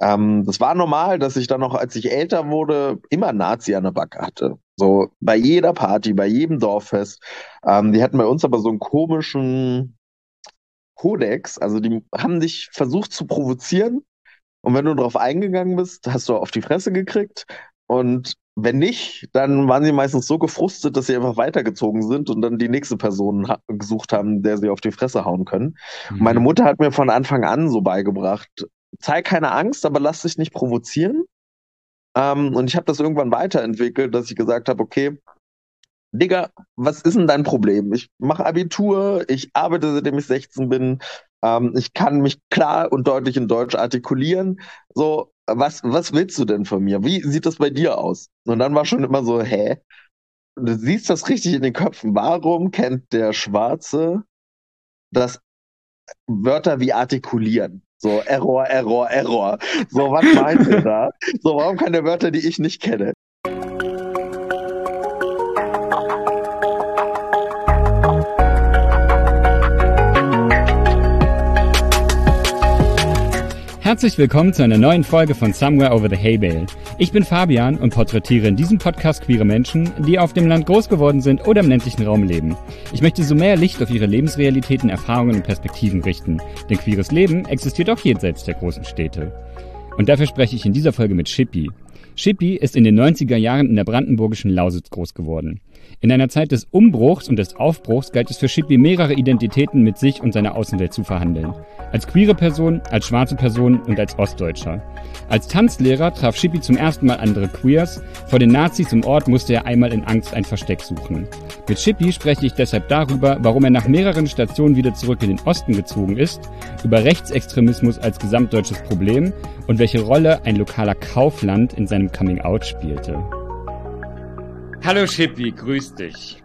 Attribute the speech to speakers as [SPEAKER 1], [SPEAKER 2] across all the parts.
[SPEAKER 1] Das war normal, dass ich dann noch, als ich älter wurde, immer Nazi an der Backe hatte. So bei jeder Party, bei jedem Dorffest. Die hatten bei uns aber so einen komischen Kodex. Also die haben dich versucht zu provozieren. Und wenn du darauf eingegangen bist, hast du auf die Fresse gekriegt. Und wenn nicht, dann waren sie meistens so gefrustet, dass sie einfach weitergezogen sind und dann die nächste Person gesucht haben, der sie auf die Fresse hauen können. Und meine
[SPEAKER 2] Mhm.
[SPEAKER 1] Mutter hat mir von Anfang an so beigebracht, zeig keine Angst, aber lass dich nicht provozieren. Und ich habe das irgendwann weiterentwickelt, dass ich gesagt habe, okay, Digga, was ist denn dein Problem? Ich mache Abitur, ich arbeite, seitdem ich 16 bin. Ich kann mich klar und deutlich in Deutsch artikulieren. So, was willst du denn von mir? Wie sieht das bei dir aus? Und dann war schon immer so, hä? Du siehst das richtig in den Köpfen. Warum kennt der Schwarze das Wörter wie artikulieren? So, Error, Error, Error. So, was meint ihr da? So, warum kann der Wörter, die ich nicht kenne?
[SPEAKER 2] Herzlich willkommen zu einer neuen Folge von Somewhere Over the Hay Bale. Ich bin Fabian und porträtiere in diesem Podcast queere Menschen, die auf dem Land groß geworden sind oder im ländlichen Raum leben. Ich möchte so mehr Licht auf ihre Lebensrealitäten, Erfahrungen und Perspektiven richten, denn queeres Leben existiert auch jenseits der großen Städte. Und dafür spreche ich in dieser Folge mit Schippi. Schippi ist in den 90er Jahren in der brandenburgischen Lausitz groß geworden. In einer Zeit des Umbruchs und des Aufbruchs galt es für Schippi, mehrere Identitäten mit sich und seiner Außenwelt zu verhandeln. Als queere Person, als schwarze Person und als Ostdeutscher. Als Tanzlehrer traf Schippi zum ersten Mal andere Queers. Vor den Nazis im Ort musste er einmal in Angst ein Versteck suchen. Mit Schippi spreche ich deshalb darüber, warum er nach mehreren Stationen wieder zurück in den Osten gezogen ist, über Rechtsextremismus als gesamtdeutsches Problem und welche Rolle ein lokaler Kaufland in seinem Coming-out spielte. Hallo Schippi, grüß dich.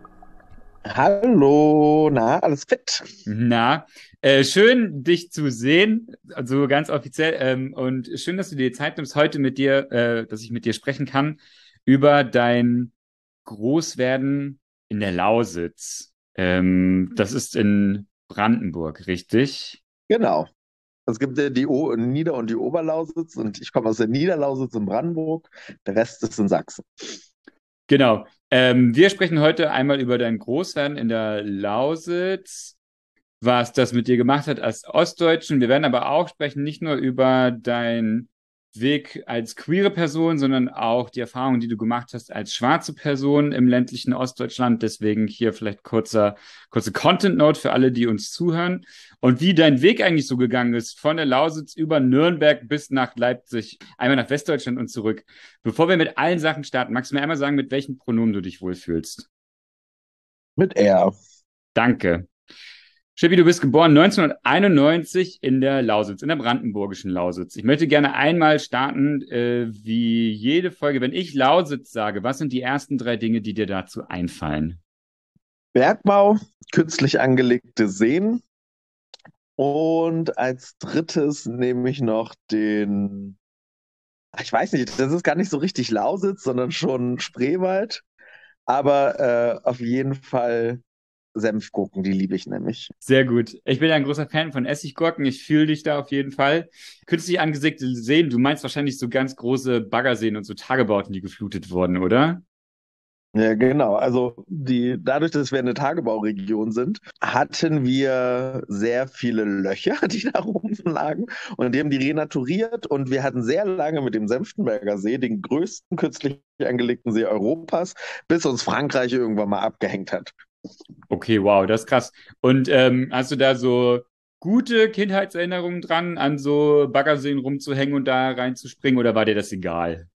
[SPEAKER 1] Hallo, na, alles fit?
[SPEAKER 2] Na, schön dich zu sehen, also ganz offiziell, und schön, dass du dir Zeit nimmst, heute mit dir, dass ich mit dir sprechen kann über dein Großwerden in der Lausitz. Das ist in Brandenburg, richtig?
[SPEAKER 1] Genau. Es gibt ja die Nieder- und die Oberlausitz und ich komme aus der Niederlausitz in Brandenburg. Der Rest ist in Sachsen.
[SPEAKER 2] Genau. Wir sprechen heute einmal über dein Großwerden in der Lausitz, was das mit dir gemacht hat als Ostdeutschen. Wir werden aber auch sprechen, nicht nur über deinen Weg als queere Person, sondern auch die Erfahrungen, die du gemacht hast als schwarze Person im ländlichen Ostdeutschland. Deswegen hier vielleicht kurze Content-Note für alle, die uns zuhören. Und wie dein Weg eigentlich so gegangen ist, von der Lausitz über Nürnberg bis nach Leipzig, einmal nach Westdeutschland und zurück. Bevor wir mit allen Sachen starten, magst du mir einmal sagen, mit welchen Pronomen du dich wohlfühlst?
[SPEAKER 1] Mit R.
[SPEAKER 2] Danke. Schippi, du bist geboren 1991 in der Lausitz, in der brandenburgischen Lausitz. Ich möchte gerne einmal starten, wie jede Folge, wenn ich Lausitz sage, was sind die ersten drei Dinge, die dir dazu einfallen?
[SPEAKER 1] Bergbau, künstlich angelegte Seen und als drittes nehme ich noch ich weiß nicht, das ist gar nicht so richtig Lausitz, sondern schon Spreewald, aber auf jeden Fall Senfgurken, die liebe ich nämlich.
[SPEAKER 2] Sehr gut. Ich bin ja ein großer Fan von Essiggurken. Ich fühle dich da auf jeden Fall. Künstlich angelegte Seen, du meinst wahrscheinlich so ganz große Baggerseen und so Tagebauten, die geflutet wurden, oder?
[SPEAKER 1] Ja, genau. Also dadurch, dass wir eine Tagebauregion sind, hatten wir sehr viele Löcher, die da rumlagen. Und die haben die renaturiert. Und wir hatten sehr lange mit dem Senftenberger See den größten künstlich angelegten See Europas, bis uns Frankreich irgendwann mal abgehängt hat.
[SPEAKER 2] Okay, wow, das ist krass. Und hast du da so gute Kindheitserinnerungen dran, an so Baggerseen rumzuhängen und da reinzuspringen, oder war dir das egal?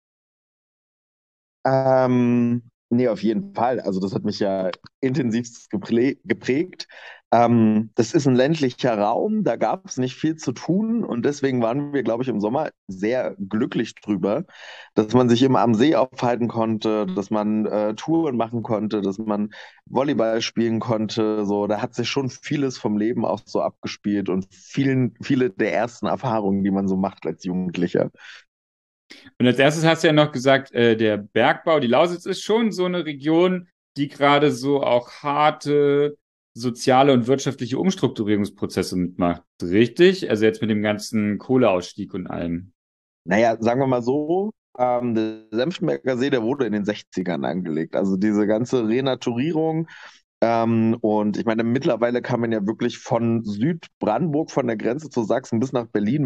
[SPEAKER 1] Nee, auf jeden Fall. Also das hat mich ja intensivst geprägt. Das ist ein ländlicher Raum, da gab es nicht viel zu tun und deswegen waren wir, glaube ich, im Sommer sehr glücklich drüber, dass man sich immer am See aufhalten konnte, dass man Touren machen konnte, dass man Volleyball spielen konnte. So, da hat sich schon vieles vom Leben auch so abgespielt und viele der ersten Erfahrungen, die man so macht als Jugendlicher.
[SPEAKER 2] Und als erstes hast du ja noch gesagt, der Bergbau, die Lausitz ist schon so eine Region, die gerade so auch harte soziale und wirtschaftliche Umstrukturierungsprozesse mitmacht, richtig? Also jetzt mit dem ganzen Kohleausstieg und allem.
[SPEAKER 1] Naja, sagen wir mal so, der Senftenberger See, der wurde in den 60ern angelegt. Also diese ganze Renaturierung. Und ich meine, mittlerweile kann man ja wirklich von Südbrandenburg, von der Grenze zu Sachsen bis nach Berlin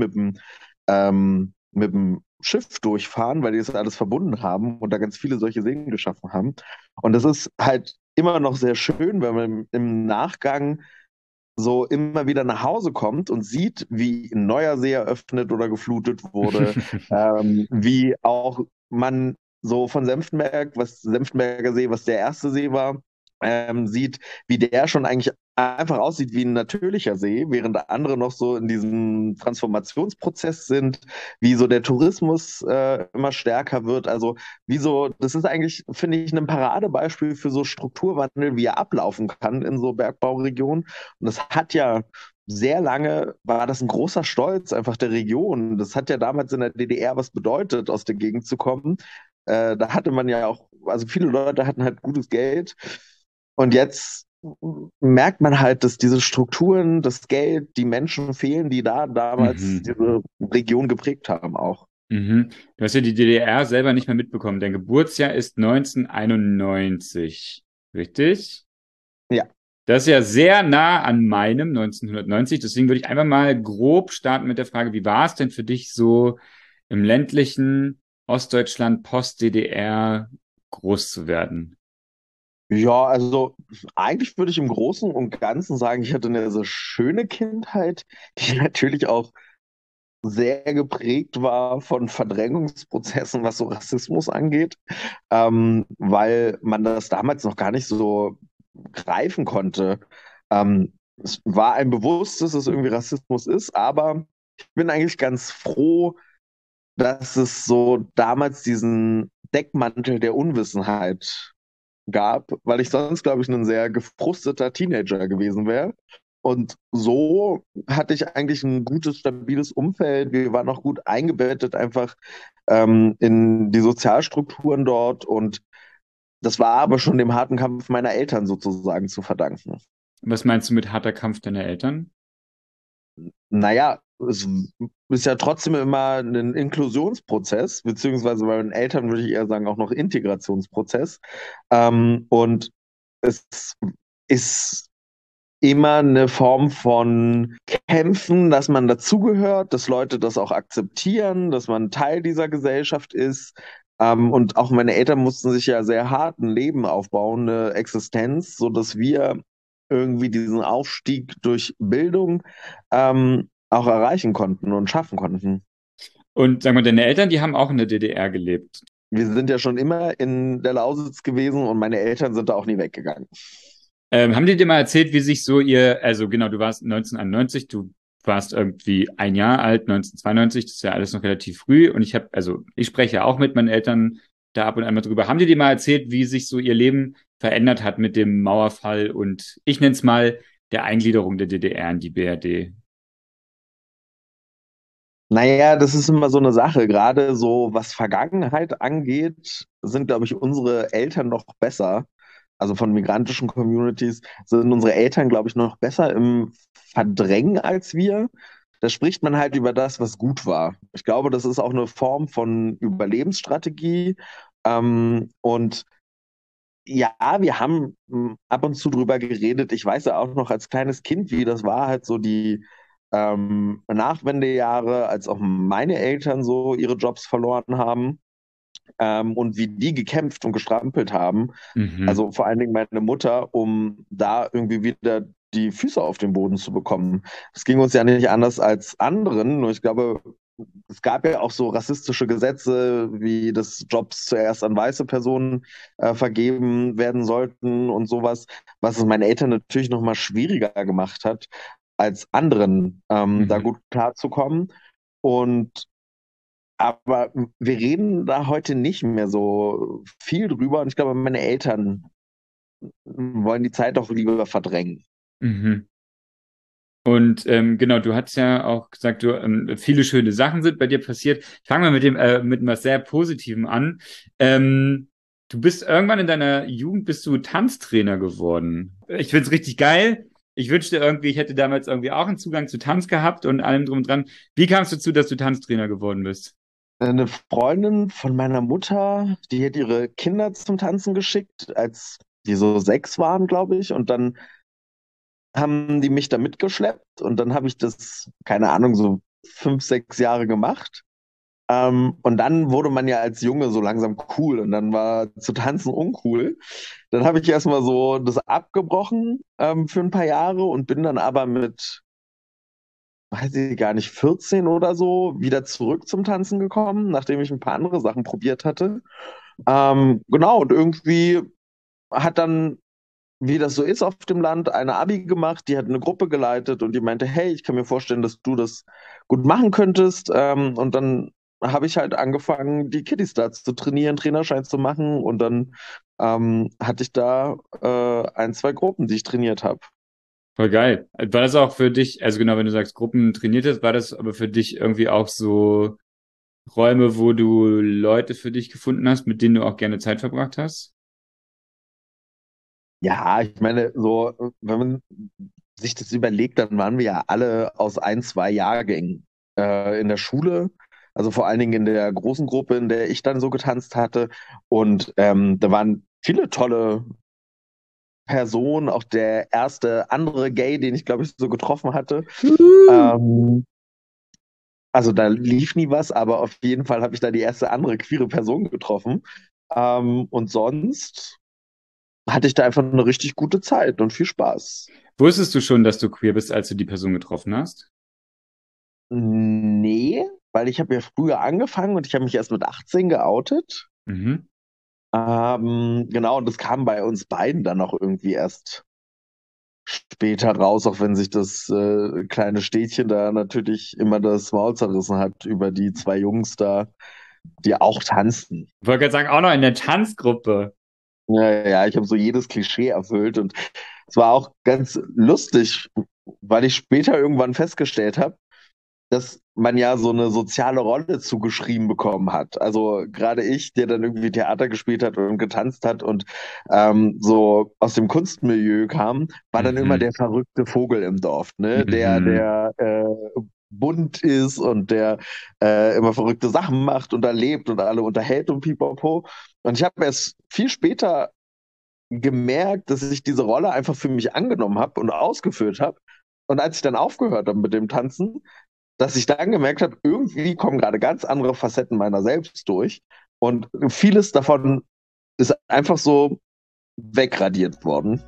[SPEAKER 1] mit dem Schiff durchfahren, weil die das alles verbunden haben und da ganz viele solche Seen geschaffen haben. Und das ist halt immer noch sehr schön, wenn man im Nachgang so immer wieder nach Hause kommt und sieht, wie ein neuer See eröffnet oder geflutet wurde, wie auch man so von Senftenberg, was Senftenberger See, was der erste See war, sieht, wie der schon eigentlich einfach aussieht wie ein natürlicher See, während andere noch so in diesem Transformationsprozess sind, wie so der Tourismus immer stärker wird. Also wie so, das ist eigentlich, finde ich, ein Paradebeispiel für so Strukturwandel, wie er ablaufen kann in so Bergbauregionen. Und das hat ja sehr lange, war das ein großer Stolz einfach der Region. Das hat ja damals in der DDR was bedeutet, aus der Gegend zu kommen. Da hatte man ja auch, also viele Leute hatten halt gutes Geld. Und jetzt merkt man halt, dass diese Strukturen, das Geld, die Menschen fehlen, die da damals
[SPEAKER 2] Mhm.
[SPEAKER 1] diese Region geprägt haben auch.
[SPEAKER 2] Mhm. Du hast ja die DDR selber nicht mehr mitbekommen. Dein Geburtsjahr ist 1991, richtig?
[SPEAKER 1] Ja.
[SPEAKER 2] Das ist ja sehr nah an meinem 1990. Deswegen würde ich einfach mal grob starten mit der Frage, wie war es denn für dich so im ländlichen Ostdeutschland, Post-DDR groß zu werden?
[SPEAKER 1] Ja, also eigentlich würde ich im Großen und Ganzen sagen, ich hatte eine so schöne Kindheit, die natürlich auch sehr geprägt war von Verdrängungsprozessen, was so Rassismus angeht, weil man das damals noch gar nicht so greifen konnte. Es war ein Bewusstes, dass es irgendwie Rassismus ist, aber ich bin eigentlich ganz froh, dass es so damals diesen Deckmantel der Unwissenheit gab, weil ich sonst, glaube ich, ein sehr gefrusteter Teenager gewesen wäre. Und so hatte ich eigentlich ein gutes, stabiles Umfeld. Wir waren auch gut eingebettet einfach in die Sozialstrukturen dort. Und das war aber schon dem harten Kampf meiner Eltern sozusagen zu verdanken.
[SPEAKER 2] Was meinst du mit harter Kampf deiner Eltern?
[SPEAKER 1] Naja, es ist ja trotzdem immer ein Inklusionsprozess, beziehungsweise bei meinen Eltern würde ich eher sagen auch noch Integrationsprozess. Und es ist immer eine Form von Kämpfen, dass man dazugehört, dass Leute das auch akzeptieren, dass man Teil dieser Gesellschaft ist. Und auch meine Eltern mussten sich ja sehr hart ein Leben aufbauen, eine Existenz, so dass wir irgendwie diesen Aufstieg durch Bildung auch erreichen konnten und schaffen konnten.
[SPEAKER 2] Und sag mal, deine Eltern, die haben auch in der DDR gelebt.
[SPEAKER 1] Wir sind ja schon immer in der Lausitz gewesen und meine Eltern sind da auch nie weggegangen.
[SPEAKER 2] Haben die dir mal erzählt, wie sich so ihr, also genau, du warst 1991, du warst irgendwie ein Jahr alt, 1992, das ist ja alles noch relativ früh und also ich spreche ja auch mit meinen Eltern da ab und an mal drüber. Haben die dir mal erzählt, wie sich so ihr Leben verändert hat mit dem Mauerfall und ich nenne es mal der Eingliederung der DDR in die BRD?
[SPEAKER 1] Naja, das ist immer so eine Sache. Gerade so, was Vergangenheit angeht, sind, glaube ich, unsere Eltern noch besser. Also von migrantischen Communities sind unsere Eltern, glaube ich, noch besser im Verdrängen als wir. Da spricht man halt über das, was gut war. Ich glaube, das ist auch eine Form von Überlebensstrategie. Und ja, wir haben ab und zu drüber geredet. Ich weiß ja auch noch als kleines Kind, wie das war, halt so die Nachwendejahre, als auch meine Eltern so ihre Jobs verloren haben und wie die gekämpft und gestrampelt haben.
[SPEAKER 2] Mhm.
[SPEAKER 1] Also vor allen Dingen meine Mutter, um da irgendwie wieder die Füße auf den Boden zu bekommen. Das ging uns ja nicht anders als anderen. Nur ich glaube, es gab ja auch so rassistische Gesetze, wie dass Jobs zuerst an weiße Personen vergeben werden sollten und sowas, was es meinen Eltern natürlich noch mal schwieriger gemacht hat, als anderen da
[SPEAKER 2] Mhm.
[SPEAKER 1] gut klarzukommen. Und aber wir reden da heute nicht mehr so viel drüber und ich glaube, meine Eltern wollen die Zeit auch lieber verdrängen.
[SPEAKER 2] Mhm. Und genau, du hast ja auch gesagt, viele schöne Sachen sind bei dir passiert. Ich fange mal mit was sehr Positivem an. Du bist irgendwann in deiner Jugend bist du Tanztrainer geworden. Ich find's richtig geil. Ich wünschte irgendwie, ich hätte damals irgendwie auch einen Zugang zu Tanz gehabt und allem drum und dran. Wie kamst du dazu, dass du Tanztrainer geworden bist?
[SPEAKER 1] Eine Freundin von meiner Mutter, die hat ihre Kinder zum Tanzen geschickt, als die so 6 waren, glaube ich. Und dann haben die mich da mitgeschleppt und dann habe ich das, keine Ahnung, so 5, 6 Jahre gemacht. Und dann wurde man ja als Junge so langsam cool und dann war zu tanzen uncool. Dann habe ich erstmal so das abgebrochen für ein paar Jahre und bin dann aber mit, weiß ich gar nicht, 14 oder so wieder zurück zum Tanzen gekommen, nachdem ich ein paar andere Sachen probiert hatte. Genau, und irgendwie hat dann, wie das so ist auf dem Land, eine Abi gemacht, die hat eine Gruppe geleitet und die meinte, hey, ich kann mir vorstellen, dass du das gut machen könntest. Und dann habe ich halt angefangen, die Kiddies da zu trainieren, Trainerschein zu machen und dann hatte ich da 1, 2 Gruppen, die ich trainiert habe.
[SPEAKER 2] Voll geil. War das auch für dich, also genau, wenn du sagst, Gruppen trainiert hast, war das aber für dich irgendwie auch so Räume, wo du Leute für dich gefunden hast, mit denen du auch gerne Zeit verbracht hast?
[SPEAKER 1] Ja, ich meine, so, wenn man sich das überlegt, dann waren wir ja alle aus 1, 2 Jahrgängen in der Schule. Also vor allen Dingen in der großen Gruppe, in der ich dann so getanzt hatte. Und da waren viele tolle Personen, auch der erste andere Gay, den ich, glaube ich, so getroffen hatte.
[SPEAKER 2] Uh.
[SPEAKER 1] Ähm, also da lief nie was, aber auf jeden Fall habe ich da die erste andere queere Person getroffen. Und sonst hatte ich da einfach eine richtig gute Zeit und viel Spaß.
[SPEAKER 2] Wusstest du schon, dass du queer bist, als du die Person getroffen hast?
[SPEAKER 1] Nee, weil ich habe ja früher angefangen und ich habe mich erst mit 18 geoutet.
[SPEAKER 2] Mhm.
[SPEAKER 1] Genau, und das kam bei uns beiden dann auch irgendwie erst später raus, auch wenn sich das kleine Städtchen da natürlich immer das Maul zerrissen hat über die 2 Jungs da, die auch tanzen.
[SPEAKER 2] Ich wollte gerade sagen, auch noch in der Tanzgruppe.
[SPEAKER 1] Ja, ja, ich habe so jedes Klischee erfüllt und es war auch ganz lustig, weil ich später irgendwann festgestellt habe, dass man ja so eine soziale Rolle zugeschrieben bekommen hat. Also gerade ich, der dann irgendwie Theater gespielt hat und getanzt hat und so aus dem Kunstmilieu kam, war dann immer
[SPEAKER 2] Mhm.
[SPEAKER 1] der verrückte Vogel im Dorf, ne?
[SPEAKER 2] Mhm.
[SPEAKER 1] Der bunt ist und der immer verrückte Sachen macht und erlebt und alle unterhält und pipapo. Und ich habe erst viel später gemerkt, dass ich diese Rolle einfach für mich angenommen habe und ausgeführt habe. Und als ich dann aufgehört habe mit dem Tanzen, dass ich dann gemerkt habe, irgendwie kommen gerade ganz andere Facetten meiner selbst durch und vieles davon ist einfach so wegradiert worden.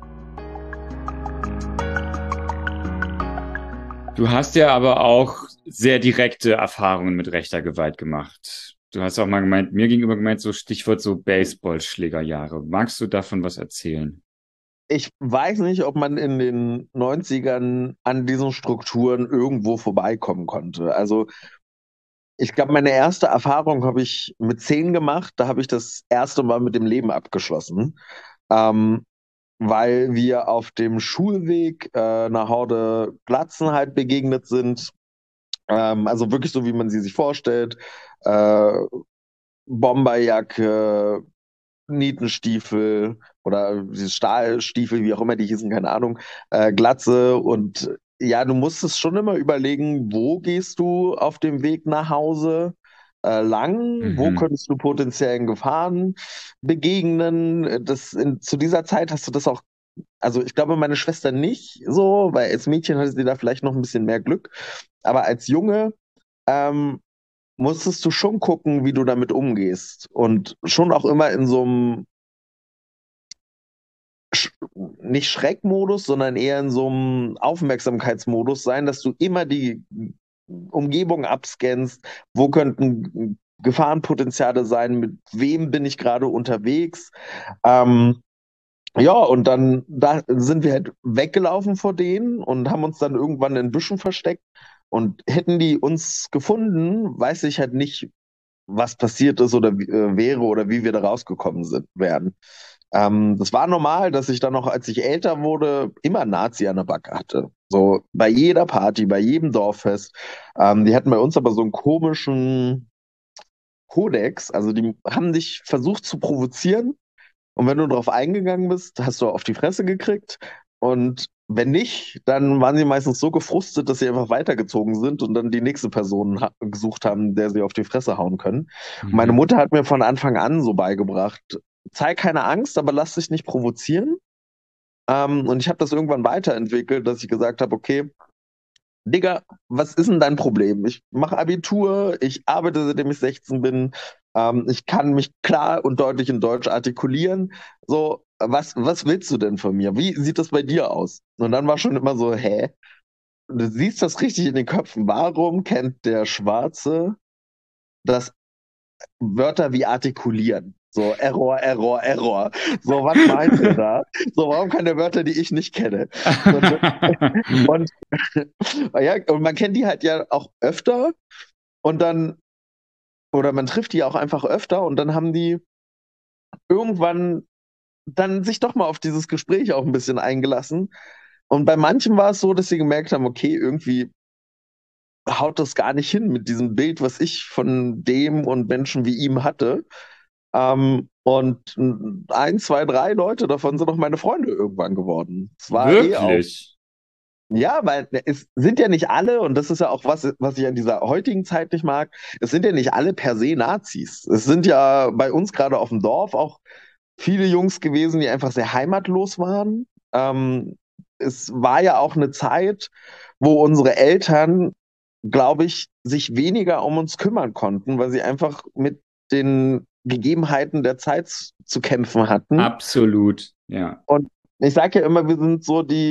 [SPEAKER 2] Du hast ja aber auch sehr direkte Erfahrungen mit rechter Gewalt gemacht. Du hast auch mal gemeint, mir gegenüber gemeint, so Stichwort so Baseballschlägerjahre. Magst du davon was erzählen?
[SPEAKER 1] Ich weiß nicht, ob man in den 90ern an diesen Strukturen irgendwo vorbeikommen konnte. Also ich glaube, meine erste Erfahrung habe ich mit 10 gemacht. Da habe ich das erste Mal mit dem Leben abgeschlossen. Ähm, Weil wir auf dem Schulweg einer Horde Glatzen halt begegnet sind. Also wirklich so, wie man sie sich vorstellt. Äh, Bomberjacke, Nietenstiefel oder diese Stahlstiefel, wie auch immer die hießen, keine Ahnung, Glatze und ja, du musstest schon immer überlegen, wo gehst du auf dem Weg nach Hause lang, wo
[SPEAKER 2] Mhm.
[SPEAKER 1] könntest du potenziellen Gefahren begegnen. Zu dieser Zeit hast du das auch, also ich glaube, meine Schwester nicht so, weil als Mädchen hatte sie da vielleicht noch ein bisschen mehr Glück, aber als Junge ähm, musstest du schon gucken, wie du damit umgehst. Und schon auch immer in so einem, Sch nicht Schreckmodus, sondern eher in so einem Aufmerksamkeitsmodus sein, dass du immer die Umgebung abscannst, wo könnten Gefahrenpotenziale sein, mit wem bin ich gerade unterwegs. Ähm, ja, und dann da sind wir halt weggelaufen vor denen und haben uns dann irgendwann in Büschen versteckt. Und hätten die uns gefunden, weiß ich halt nicht, was passiert ist oder wäre oder wie wir da rausgekommen sind, wären. Das war normal, dass ich dann noch, als ich älter wurde, immer Nazi an der Backe hatte. So bei jeder Party, bei jedem Dorffest. Die hatten bei uns aber so einen komischen Kodex. Also die haben dich versucht zu provozieren und wenn du darauf eingegangen bist, hast du auf die Fresse gekriegt. Und wenn nicht, dann waren sie meistens so gefrustet, dass sie einfach weitergezogen sind und dann die nächste Person gesucht haben, der sie auf die Fresse hauen können. Und meine
[SPEAKER 2] Mhm.
[SPEAKER 1] Mutter hat mir von Anfang an so beigebracht, zeig keine Angst, aber lass dich nicht provozieren. Und ich habe das irgendwann weiterentwickelt, dass ich gesagt habe, okay, Digga, was ist denn dein Problem? Ich mache Abitur, ich arbeite, seitdem ich 16 bin. Ich kann mich klar und deutlich in Deutsch artikulieren. So, was willst du denn von mir? Wie sieht das bei dir aus? Und dann war schon immer so, hä? Du siehst das richtig in den Köpfen. Warum kennt der Schwarze das Wörter wie artikulieren? So, Error, Error, Error. So, was meint er da? So, warum kann der Wörter, die ich nicht kenne? Und, und, ja, und man kennt die halt ja auch öfter und dann, oder man trifft die auch einfach öfter und dann haben die irgendwann dann sich doch mal auf dieses Gespräch auch ein bisschen eingelassen. Und bei manchen war es so, dass sie gemerkt haben, okay, irgendwie haut das gar nicht hin mit diesem Bild, was ich von dem und Menschen wie ihm hatte. Und ein, zwei, drei Leute davon sind auch meine Freunde irgendwann geworden. Es war eh auch,
[SPEAKER 2] Wirklich?
[SPEAKER 1] ja, weil es sind ja nicht alle, und das ist ja auch was ich an dieser heutigen Zeit nicht mag, es sind ja nicht alle per se Nazis. Es sind ja bei uns gerade auf dem Dorf auch viele Jungs gewesen, die einfach sehr heimatlos waren. Es war ja auch eine Zeit, wo unsere Eltern, glaube ich, sich weniger um uns kümmern konnten, weil sie einfach mit den Gegebenheiten der Zeit zu kämpfen hatten.
[SPEAKER 2] Absolut, ja.
[SPEAKER 1] Und ich sage ja immer, wir sind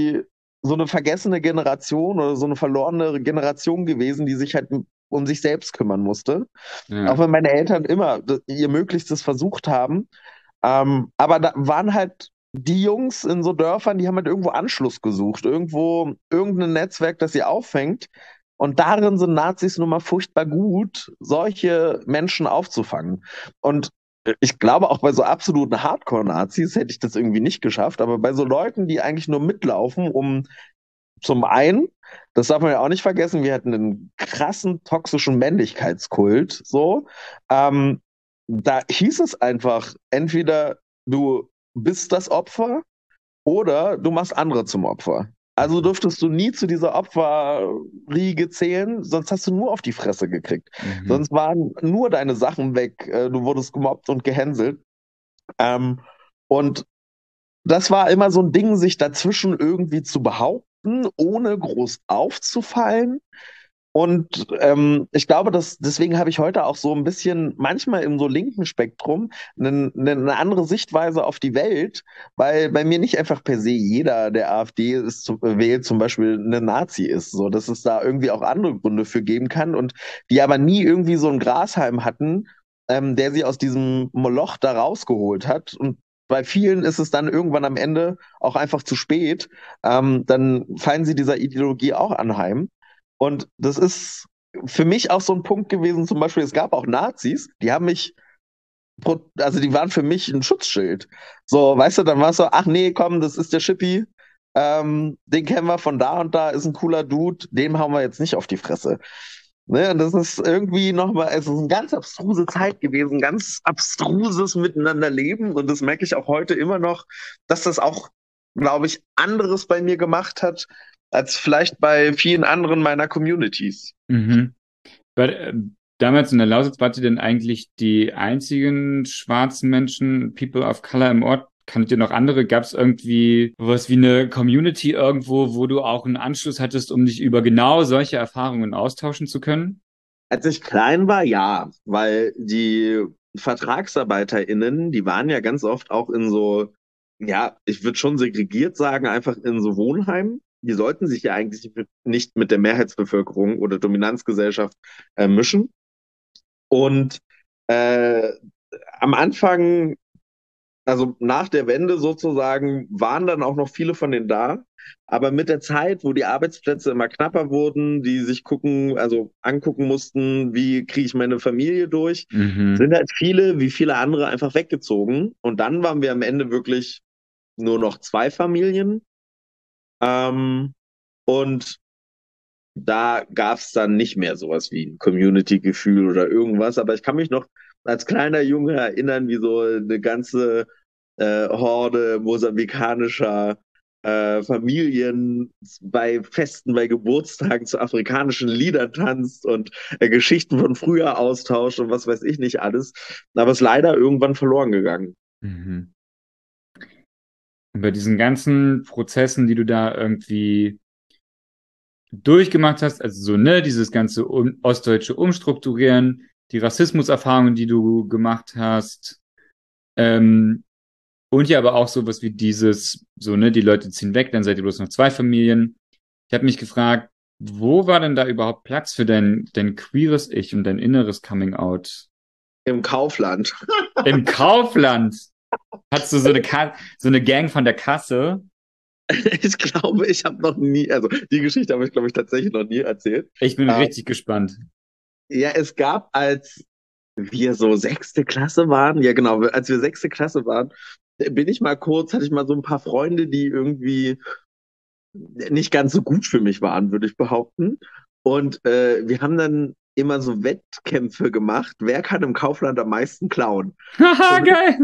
[SPEAKER 1] so eine vergessene Generation oder so eine verlorene Generation gewesen, die sich halt um sich selbst kümmern musste. Auch
[SPEAKER 2] Ja,
[SPEAKER 1] wenn meine Eltern immer ihr Möglichstes versucht haben. Aber da waren halt die Jungs in so Dörfern, die haben halt irgendwo Anschluss gesucht, irgendwo irgendein Netzwerk, das sie auffängt. Und darin sind Nazis nun mal furchtbar gut, solche Menschen aufzufangen. Und ich glaube, auch bei so absoluten Hardcore-Nazis hätte ich das irgendwie nicht geschafft, aber bei so Leuten, die eigentlich nur mitlaufen, um zum einen, das darf man ja auch nicht vergessen, wir hatten einen krassen toxischen Männlichkeitskult, so. Ähm, Da hieß es einfach, entweder du bist das Opfer oder du machst andere zum Opfer. Also durftest du nie zu dieser Opferriege zählen, sonst hast du nur auf die Fresse gekriegt.
[SPEAKER 2] mhm.
[SPEAKER 1] Sonst waren nur deine Sachen weg, du wurdest gemobbt und gehänselt. Ähm, und das war immer so ein Ding, sich dazwischen irgendwie zu behaupten, ohne groß aufzufallen. Und ich glaube, deswegen habe ich heute auch so ein bisschen, manchmal im so linken Spektrum, eine andere Sichtweise auf die Welt, weil bei mir nicht einfach per se jeder, der AfD ist, wählt, zum Beispiel eine Nazi ist, so dass es da irgendwie auch andere Gründe für geben kann und die aber nie irgendwie so einen Grashalm hatten, der sie aus diesem Moloch da rausgeholt hat. Und bei vielen ist es dann irgendwann am Ende auch einfach zu spät. Dann fallen sie dieser Ideologie auch anheim. Und das ist für mich auch so ein Punkt gewesen, zum Beispiel, es gab auch Nazis, die haben mich, also die waren für mich ein Schutzschild. So, weißt du, dann war es so, ach nee, komm, das ist der Schippi, den kennen wir von da und da, ist ein cooler Dude, dem hauen wir jetzt nicht auf die Fresse. Ne, und das ist irgendwie nochmal, es ist eine ganz abstruse Zeit gewesen, ganz abstruses Miteinanderleben und das merke ich auch heute immer noch, dass das auch, glaube ich, anderes bei mir gemacht hat, als vielleicht bei vielen anderen meiner Communities.
[SPEAKER 2] Mhm. Weil, damals in der Lausitz wart ihr denn eigentlich die einzigen schwarzen Menschen, People of Color im Ort? Kanntet ihr noch andere? Gab es irgendwie was wie eine Community irgendwo, wo du auch einen Anschluss hattest, um dich über genau solche Erfahrungen austauschen zu können?
[SPEAKER 1] Als ich klein war, ja, weil die VertragsarbeiterInnen, die waren ja ganz oft auch in so, ja, ich würde schon segregiert sagen, einfach in so Wohnheimen. Die sollten sich ja eigentlich nicht mit der Mehrheitsbevölkerung oder Dominanzgesellschaft mischen. Und äh, am Anfang, also nach der Wende sozusagen, waren dann auch noch viele von denen da. Aber mit der Zeit, wo die Arbeitsplätze immer knapper wurden, die sich also angucken mussten, wie kriege ich meine Familie durch,
[SPEAKER 2] Mhm.
[SPEAKER 1] sind halt viele, wie viele andere, einfach weggezogen. Und dann waren wir am Ende wirklich nur noch zwei Familien. Ähm, und da gab es dann nicht mehr sowas wie ein Community-Gefühl oder irgendwas. Aber ich kann mich noch als kleiner Junge erinnern, wie so eine ganze Horde mosambikanischer Familien bei Festen, bei Geburtstagen zu afrikanischen Liedern tanzt und Geschichten von früher austauscht und was weiß ich nicht alles. Aber ist leider irgendwann verloren gegangen.
[SPEAKER 2] Mhm. Und bei diesen ganzen Prozessen, die du da irgendwie durchgemacht hast, also so, ne, dieses ganze ostdeutsche Umstrukturieren, die Rassismuserfahrungen, die du gemacht hast, ähm, und ja aber auch sowas wie dieses, so, ne, die Leute ziehen weg, dann seid ihr bloß noch zwei Familien. Ich habe mich gefragt, wo war denn da überhaupt Platz für dein queeres Ich und dein inneres Coming Out?
[SPEAKER 1] Im Kaufland.
[SPEAKER 2] Im Kaufland! Hattest du so eine Gang von der Kasse?
[SPEAKER 1] Ich glaube, ich habe noch nie, also die Geschichte habe ich, glaube ich, tatsächlich noch nie erzählt.
[SPEAKER 2] Ich bin
[SPEAKER 1] Äh,
[SPEAKER 2] richtig gespannt.
[SPEAKER 1] ja, es gab, als wir so sechste Klasse waren, ja genau, als wir sechste Klasse waren, bin ich mal kurz, hatte ich mal so ein paar Freunde, die irgendwie nicht ganz so gut für mich waren, würde ich behaupten. Und wir haben dann immer so Wettkämpfe gemacht, wer kann im Kaufland am meisten klauen.
[SPEAKER 2] Haha,
[SPEAKER 1] Und,
[SPEAKER 2] geil!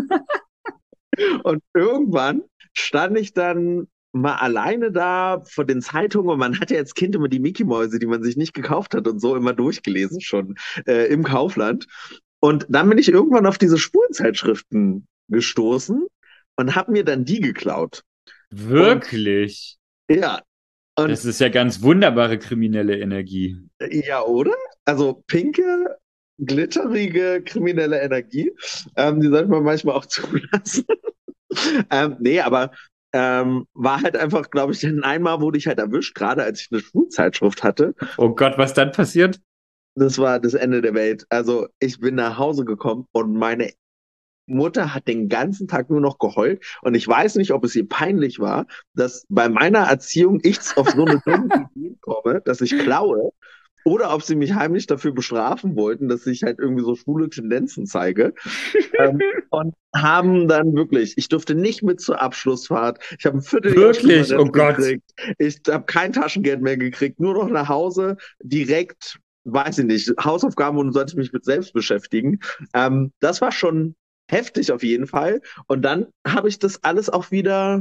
[SPEAKER 1] und irgendwann stand ich dann mal alleine da vor den Zeitungen und man hat ja als Kind immer die Mickey-Mäuse, die man sich nicht gekauft hat und so immer durchgelesen schon im Kaufland. Und dann bin ich irgendwann auf diese Spulenzeitschriften gestoßen und habe mir dann die geklaut. Und
[SPEAKER 2] Wirklich?
[SPEAKER 1] ja, und
[SPEAKER 2] Das ist ja ganz wunderbare kriminelle Energie.
[SPEAKER 1] ja, oder? Also pinke, glitterige kriminelle Energie, die sollte man manchmal auch zulassen. Nee, aber war halt einfach, glaube ich, denn einmal wurde ich halt erwischt, gerade als ich eine Schulzeitschrift hatte.
[SPEAKER 2] Oh Gott, was dann passiert?
[SPEAKER 1] Das war das Ende der Welt. Also ich bin nach Hause gekommen und meine Mutter hat den ganzen Tag nur noch geheult und ich weiß nicht, ob es ihr peinlich war, dass bei meiner Erziehung ich auf so eine dumme Idee komme, dass ich klaue, oder ob sie mich heimlich dafür bestrafen wollten, dass ich halt irgendwie so schwule Tendenzen zeige. Und haben dann wirklich, ich durfte nicht mit zur Abschlussfahrt, ich habe ein Vierteljahr
[SPEAKER 2] Wirklich? Oh
[SPEAKER 1] Schularrest
[SPEAKER 2] Gott.
[SPEAKER 1] gekriegt, ich habe kein Taschengeld mehr gekriegt, nur noch nach Hause, direkt, weiß ich nicht, Hausaufgaben und sollte mich mit selbst beschäftigen. Das war schon heftig auf jeden Fall. Und dann habe ich das alles auch wieder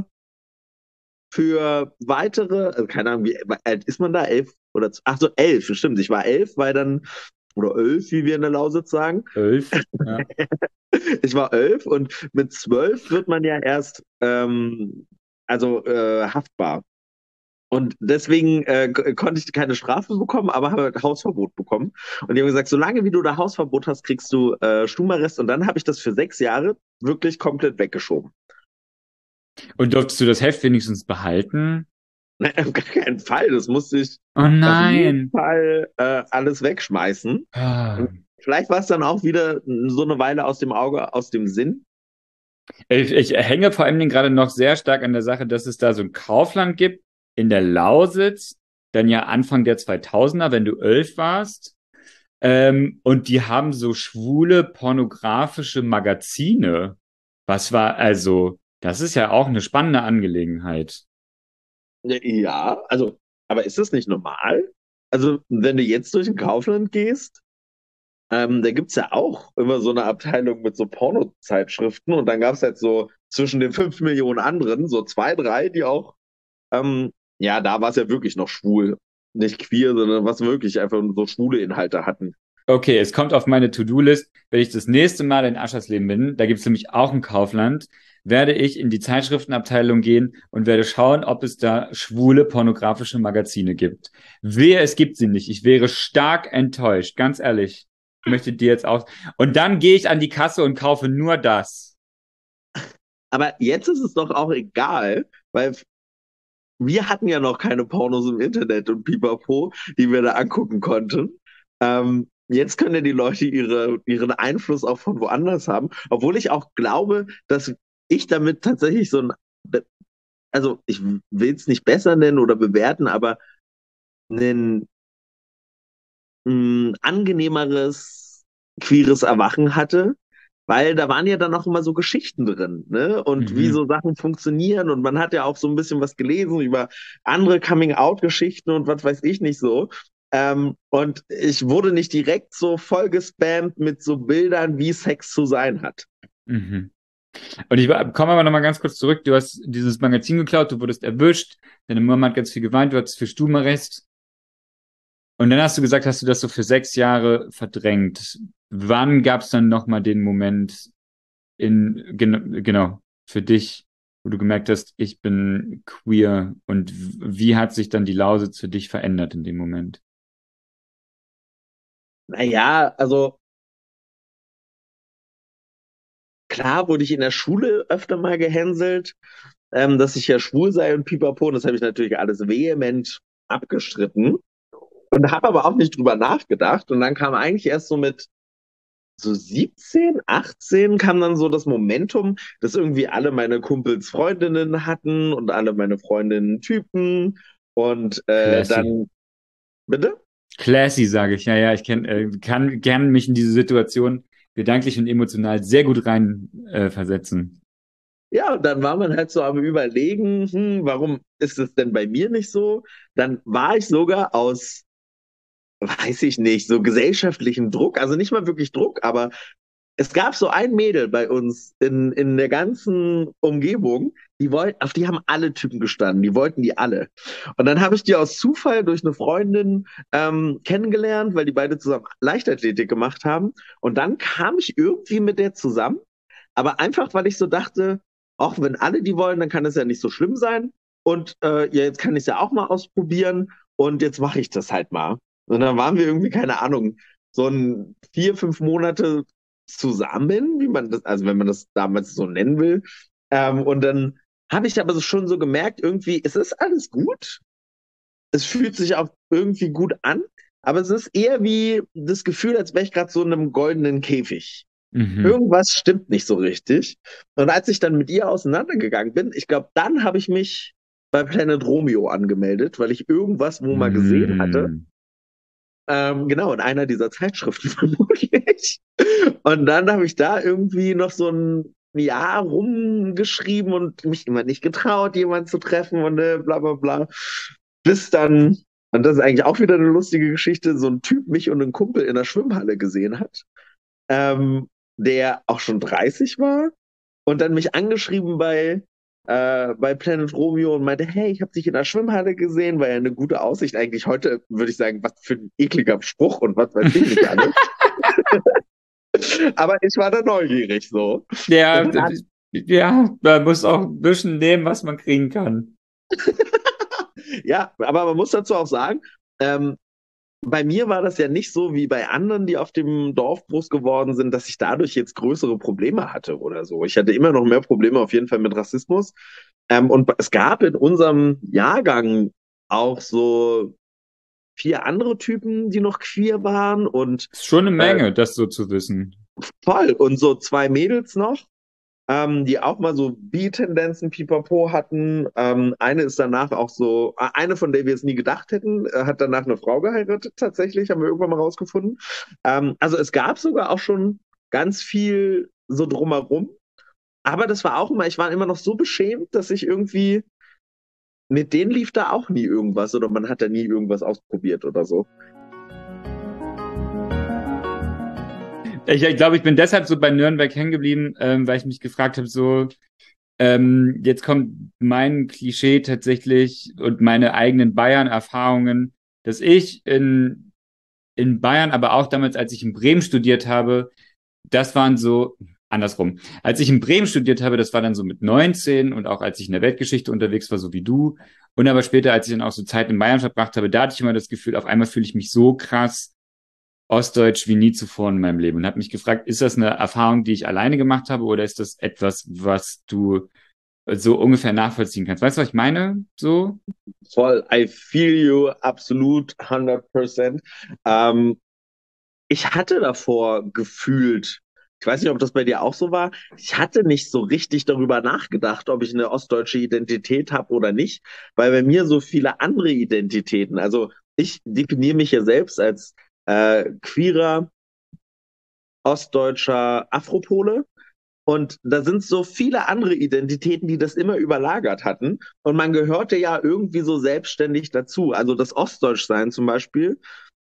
[SPEAKER 1] für weitere, also keine Ahnung, wie alt ist man da? 11 oder, ach so, 11, stimmt. Ich war 11, weil dann, oder 11, wie wir in der Lausitz sagen.
[SPEAKER 2] 11? Ja.
[SPEAKER 1] Ich war 11 und mit 12 wird man ja erst, also haftbar. Und deswegen konnte ich keine Strafe bekommen, aber habe halt Hausverbot bekommen. Und die haben gesagt, solange wie du da Hausverbot hast, kriegst du Stubenarrest. Und dann habe ich das für 6 Jahre wirklich komplett weggeschoben.
[SPEAKER 2] Und durftest du das Heft wenigstens behalten?
[SPEAKER 1] Nein, auf gar keinen Fall. Das musste ich
[SPEAKER 2] Oh
[SPEAKER 1] auf jeden
[SPEAKER 2] nein.
[SPEAKER 1] Fall alles wegschmeißen.
[SPEAKER 2] Ah.
[SPEAKER 1] Und vielleicht war es dann auch wieder so eine Weile aus dem Auge, aus dem Sinn.
[SPEAKER 2] Ich hänge vor allen Dingen gerade noch sehr stark an der Sache, dass es da so ein Kaufland gibt in der Lausitz, dann ja Anfang der 2000er, wenn du 11 warst. Und die haben so schwule pornografische Magazine. Was war also, das ist ja auch eine spannende Angelegenheit.
[SPEAKER 1] Ja, also, aber ist das nicht normal? Also, wenn du jetzt durch ein Kaufland gehst, da gibt's ja auch immer so eine Abteilung mit so Pornozeitschriften und dann gab's halt so zwischen den 5 Millionen anderen so zwei, drei, die auch, ja, da war es ja wirklich noch schwul. Nicht queer, sondern was wirklich einfach so schwule Inhalte hatten.
[SPEAKER 2] Okay, es kommt auf meine To-Do-List. Wenn ich das nächste Mal in Aschersleben bin, da gibt es nämlich auch ein Kaufland, werde ich in die Zeitschriftenabteilung gehen und werde schauen, ob es da schwule pornografische Magazine gibt. Wehe, es gibt sie nicht. Ich wäre stark enttäuscht, ganz ehrlich. Ich möchte dir jetzt auch. Und dann gehe ich an die Kasse und kaufe nur das.
[SPEAKER 1] Aber jetzt ist es doch auch egal, weil wir hatten ja noch keine Pornos im Internet und Pipapo, die wir da angucken konnten. Jetzt können ja die Leute ihren Einfluss auch von woanders haben, obwohl ich auch glaube, dass ich damit tatsächlich so ein, also ich will es nicht besser nennen oder bewerten, aber ein angenehmeres queeres Erwachen hatte, weil da waren ja dann auch immer so Geschichten drin, ne? Und wie
[SPEAKER 2] Mhm.
[SPEAKER 1] so Sachen funktionieren. Und man hat ja auch so ein bisschen was gelesen über andere Coming-out-Geschichten und was weiß ich nicht so. Und ich wurde nicht direkt so voll gespammt mit so Bildern, wie Sex zu sein hat.
[SPEAKER 2] Mhm. Und ich komme aber nochmal ganz kurz zurück. Du hast dieses Magazin geklaut, du wurdest erwischt, deine Mama hat ganz viel geweint, du hattest viel Stubenarrest. Und dann hast du gesagt, hast du das so für 6 Jahre verdrängt. Wann gab es dann nochmal den Moment genau, für dich, wo du gemerkt hast, ich bin queer und wie hat sich dann die Lausitz für dich verändert in dem Moment?
[SPEAKER 1] Naja, also klar wurde ich in der Schule öfter mal gehänselt, dass ich ja schwul sei und pipapo. Und das habe ich natürlich alles vehement abgestritten und habe aber auch nicht drüber nachgedacht. Und dann kam eigentlich erst so mit so 17, 18 kam dann so das Momentum, dass irgendwie alle meine Kumpels Freundinnen hatten und alle meine Freundinnen Typen. Und
[SPEAKER 2] Classy.
[SPEAKER 1] dann, bitte?
[SPEAKER 2] Classy, sage ich. Ja, ja, ich kann gern mich in diese Situation gedanklich und emotional sehr gut rein versetzen.
[SPEAKER 1] Ja, und dann war man halt so am Überlegen, warum ist es denn bei mir nicht so? Dann war ich sogar aus, weiß ich nicht, so gesellschaftlichem Druck, also nicht mal wirklich Druck, aber es gab so ein Mädel bei uns in der ganzen Umgebung, auf die haben alle Typen gestanden, die wollten die alle. Und dann habe ich die aus Zufall durch eine Freundin kennengelernt, weil die beide zusammen Leichtathletik gemacht haben. Und dann kam ich irgendwie mit der zusammen, aber einfach, weil ich so dachte, auch wenn alle die wollen, dann kann es ja nicht so schlimm sein. Und ja, jetzt kann ich es ja auch mal ausprobieren und jetzt mache ich das halt mal. Und dann waren wir irgendwie, keine Ahnung, so ein 4, 5 Monate zusammen, wie man das, also wenn man das damals so nennen will. Und dann habe ich aber so schon so gemerkt, irgendwie, es ist alles gut. Es fühlt sich auch irgendwie gut an, aber es ist eher wie das Gefühl, als wäre ich gerade so in einem goldenen Käfig.
[SPEAKER 2] Mhm.
[SPEAKER 1] Irgendwas stimmt nicht so richtig. Und als ich dann mit ihr auseinandergegangen bin, ich glaube, dann habe ich mich bei Planet Romeo angemeldet, weil ich irgendwas wo mal gesehen hatte.
[SPEAKER 2] Mm.
[SPEAKER 1] Genau, in einer dieser Zeitschriften vermutlich. Und dann habe ich da irgendwie noch so ein Jahr rumgeschrieben und mich immer nicht getraut, jemanden zu treffen und bla bla bla. Bis dann, und das ist eigentlich auch wieder eine lustige Geschichte, so ein Typ mich und einen Kumpel in der Schwimmhalle gesehen hat, der auch schon 30 war und dann mich angeschrieben bei Planet Romeo und meinte, hey, ich habe dich in der Schwimmhalle gesehen, war ja eine gute Aussicht. Eigentlich heute würde ich sagen, was für ein ekliger Spruch und was weiß ich nicht alles. Aber ich war da neugierig so.
[SPEAKER 2] Ja,
[SPEAKER 1] Und dann,
[SPEAKER 2] ja, man muss auch ein bisschen nehmen, was man kriegen kann.
[SPEAKER 1] ja, aber man muss dazu auch sagen, ähm, bei mir war das ja nicht so wie bei anderen, die auf dem Dorf groß geworden sind, dass ich dadurch jetzt größere Probleme hatte oder so. Ich hatte immer noch mehr Probleme auf jeden Fall mit Rassismus. Und es gab in unserem Jahrgang auch so 4 andere Typen, die noch queer waren und
[SPEAKER 2] Ist schon eine
[SPEAKER 1] äh,
[SPEAKER 2] Menge, das so zu wissen.
[SPEAKER 1] voll. Und so 2 Mädels noch, die auch mal so Bi-Tendenzen pipapo hatten. Eine ist danach auch so, eine von der wir es nie gedacht hätten, hat danach eine Frau geheiratet, tatsächlich, haben wir irgendwann mal rausgefunden. Also es gab sogar auch schon ganz viel so drumherum. Aber das war auch immer, ich war immer noch so beschämt, dass ich irgendwie, mit denen lief da auch nie irgendwas oder man hat da nie irgendwas ausprobiert oder so.
[SPEAKER 2] Ich glaube, ich bin deshalb so bei Nürnberg hängen geblieben, weil ich mich gefragt habe, so, jetzt kommt mein Klischee tatsächlich und meine eigenen Bayern-Erfahrungen, dass ich in Bayern, aber auch damals, als ich in Bremen studiert habe, das waren so, andersrum. Als ich in Bremen studiert habe, das war dann so mit 19 und auch als ich in der Weltgeschichte unterwegs war, so wie du. Und aber später, als ich dann auch so Zeit in Bayern verbracht habe, da hatte ich immer das Gefühl, auf einmal fühle ich mich so krass ostdeutsch wie nie zuvor in meinem Leben und habe mich gefragt, ist das eine Erfahrung, die ich alleine gemacht habe oder ist das etwas, was du so ungefähr nachvollziehen kannst? Weißt du, was ich meine? So?
[SPEAKER 1] Voll, I feel you, absolut, 100%. Ähm, Ich hatte davor gefühlt, ich weiß nicht, ob das bei dir auch so war, ich hatte nicht so richtig darüber nachgedacht, ob ich eine ostdeutsche Identität habe oder nicht, weil bei mir so viele andere Identitäten, also ich definiere mich ja selbst als queerer, ostdeutscher Afropole. Und da sind so viele andere Identitäten, die das immer überlagert hatten. Und man gehörte ja irgendwie so selbstständig dazu. Also das Ostdeutschsein zum Beispiel.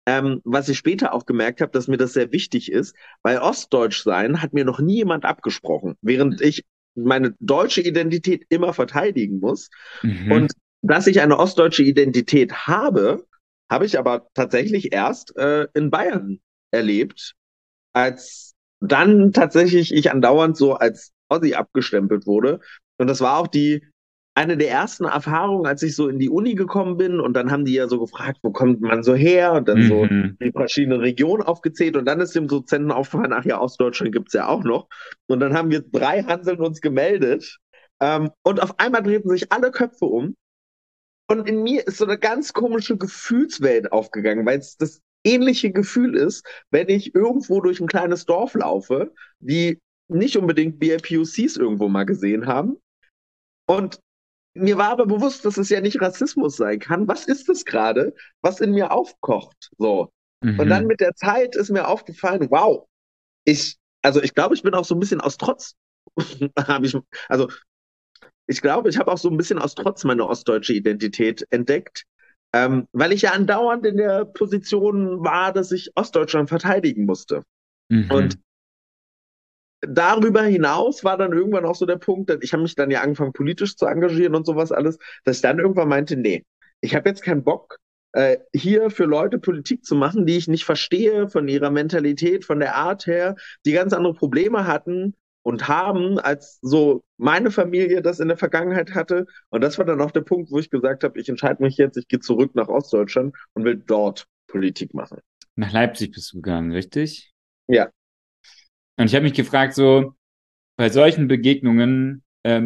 [SPEAKER 1] was ich später auch gemerkt habe, dass mir das sehr wichtig ist, weil Ostdeutsch sein hat mir noch nie jemand abgesprochen, während ich meine deutsche Identität immer verteidigen muss.
[SPEAKER 2] Mhm.
[SPEAKER 1] Und dass ich eine ostdeutsche Identität habe, habe ich aber tatsächlich erst in Bayern erlebt, als dann tatsächlich ich andauernd so als Ossi abgestempelt wurde. Und das war auch eine der ersten Erfahrungen, als ich so in die Uni gekommen bin. Und dann haben die ja so gefragt, wo kommt man so her? Und dann so
[SPEAKER 2] Mhm.
[SPEAKER 1] die verschiedenen Regionen aufgezählt. Und dann ist dem Dozenten aufgefallen, ach ja, Ostdeutschland gibt's ja auch noch. Und dann haben wir 3 Hanseln uns gemeldet. Und auf einmal drehten sich alle Köpfe um. Und in mir ist so eine ganz komische Gefühlswelt aufgegangen, weil es das ähnliche Gefühl ist, wenn ich irgendwo durch ein kleines Dorf laufe, die nicht unbedingt BIPOCs irgendwo mal gesehen haben. Und mir war aber bewusst, dass es ja nicht Rassismus sein kann. Was ist das gerade, was in mir aufkocht? So. Und dann
[SPEAKER 2] Mhm.
[SPEAKER 1] mit der Zeit ist mir aufgefallen, wow, also ich glaube, ich bin auch so ein bisschen aus Trotz, habe ich, also ich glaube, ich habe auch so ein bisschen aus Trotz meine ostdeutsche Identität entdeckt, weil ich ja andauernd in der Position war, dass ich Ostdeutschland verteidigen musste. Und
[SPEAKER 2] Mhm.
[SPEAKER 1] darüber hinaus war dann irgendwann auch so der Punkt, dass ich habe mich dann ja angefangen, politisch zu engagieren und sowas alles, dass ich dann irgendwann meinte, nee, ich habe jetzt keinen Bock, hier für Leute Politik zu machen, die ich nicht verstehe, von ihrer Mentalität, von der Art her, die ganz andere Probleme hatten und haben, als so meine Familie das in der Vergangenheit hatte. Und das war dann auch der Punkt, wo ich gesagt habe, ich entscheide mich jetzt, ich gehe zurück nach Ostdeutschland und will dort Politik machen.
[SPEAKER 2] Nach Leipzig bist du gegangen, richtig?
[SPEAKER 1] Ja.
[SPEAKER 2] Und ich habe mich gefragt, so bei solchen Begegnungen,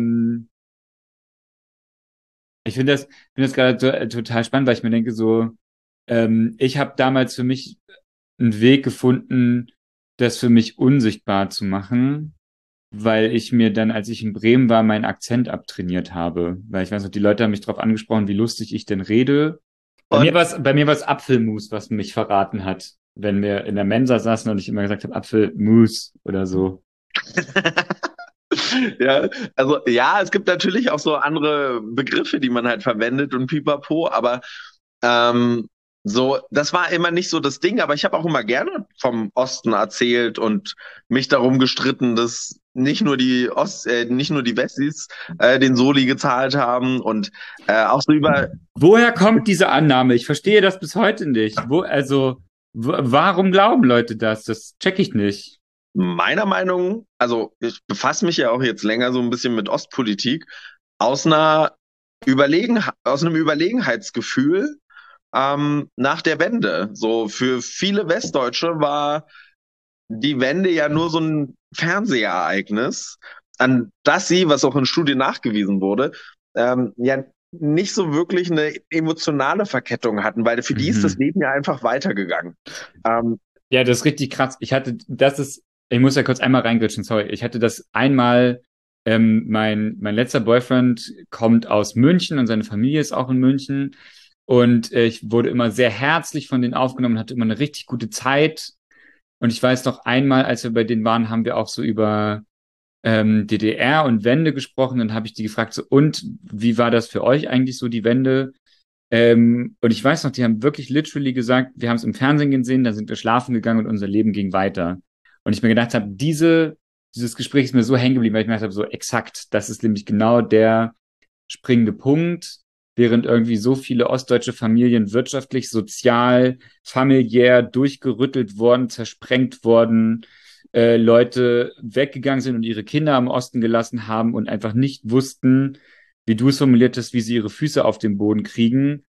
[SPEAKER 2] ich finde das gerade total spannend, weil ich mir denke, so, ich habe damals für mich einen Weg gefunden, das für mich unsichtbar zu machen, weil ich mir dann, als ich in Bremen war, meinen Akzent abtrainiert habe. Weil ich weiß noch, die Leute haben mich darauf angesprochen, wie lustig ich denn rede.
[SPEAKER 1] Und
[SPEAKER 2] Bei mir war's Apfelmus, was mich verraten hat, wenn wir in der Mensa saßen und ich immer gesagt habe, Apfelmus oder so.
[SPEAKER 1] ja, also ja, es gibt natürlich auch so andere Begriffe, die man halt verwendet und pipapo, aber ähm, so, das war immer nicht so das Ding, aber ich habe auch immer gerne vom Osten erzählt und mich darum gestritten, dass nicht nur die Wessis den Soli gezahlt haben und auch so über
[SPEAKER 2] Woher kommt diese Annahme? Ich verstehe das bis heute nicht. Warum glauben Leute das? Das check ich nicht.
[SPEAKER 1] meiner Meinung, also ich befasse mich ja auch jetzt länger so ein bisschen mit Ostpolitik, aus aus einem Überlegenheitsgefühl nach der Wende. So für viele Westdeutsche war die Wende ja nur so ein Fernsehereignis, an das sie, was auch in Studien nachgewiesen wurde, ja nicht so wirklich eine emotionale Verkettung hatten, weil für die ist das
[SPEAKER 2] Mhm.
[SPEAKER 1] Leben ja einfach weitergegangen. Ähm,
[SPEAKER 2] Ja, das ist richtig krass. Ich muss ja kurz einmal reingritschen, sorry. Ich hatte das einmal, mein letzter Boyfriend kommt aus München und seine Familie ist auch in München. Und ich wurde immer sehr herzlich von denen aufgenommen, hatte immer eine richtig gute Zeit. Und ich weiß noch einmal, als wir bei denen waren, haben wir auch so über DDR und Wende gesprochen. Dann habe ich die gefragt, so, und wie war das für euch eigentlich so, die Wende? Und ich weiß noch, die haben wirklich literally gesagt, wir haben es im Fernsehen gesehen, dann sind wir schlafen gegangen und unser Leben ging weiter. Und ich mir gedacht habe, dieses Gespräch ist mir so hängen geblieben, weil ich mir gedacht habe, so exakt, das ist nämlich genau der springende Punkt, während irgendwie so viele ostdeutsche Familien wirtschaftlich, sozial, familiär durchgerüttelt worden, zersprengt worden, Leute weggegangen sind und ihre Kinder im Osten gelassen haben und einfach nicht wussten, wie du es formuliert hast, wie sie ihre Füße auf den Boden kriegen.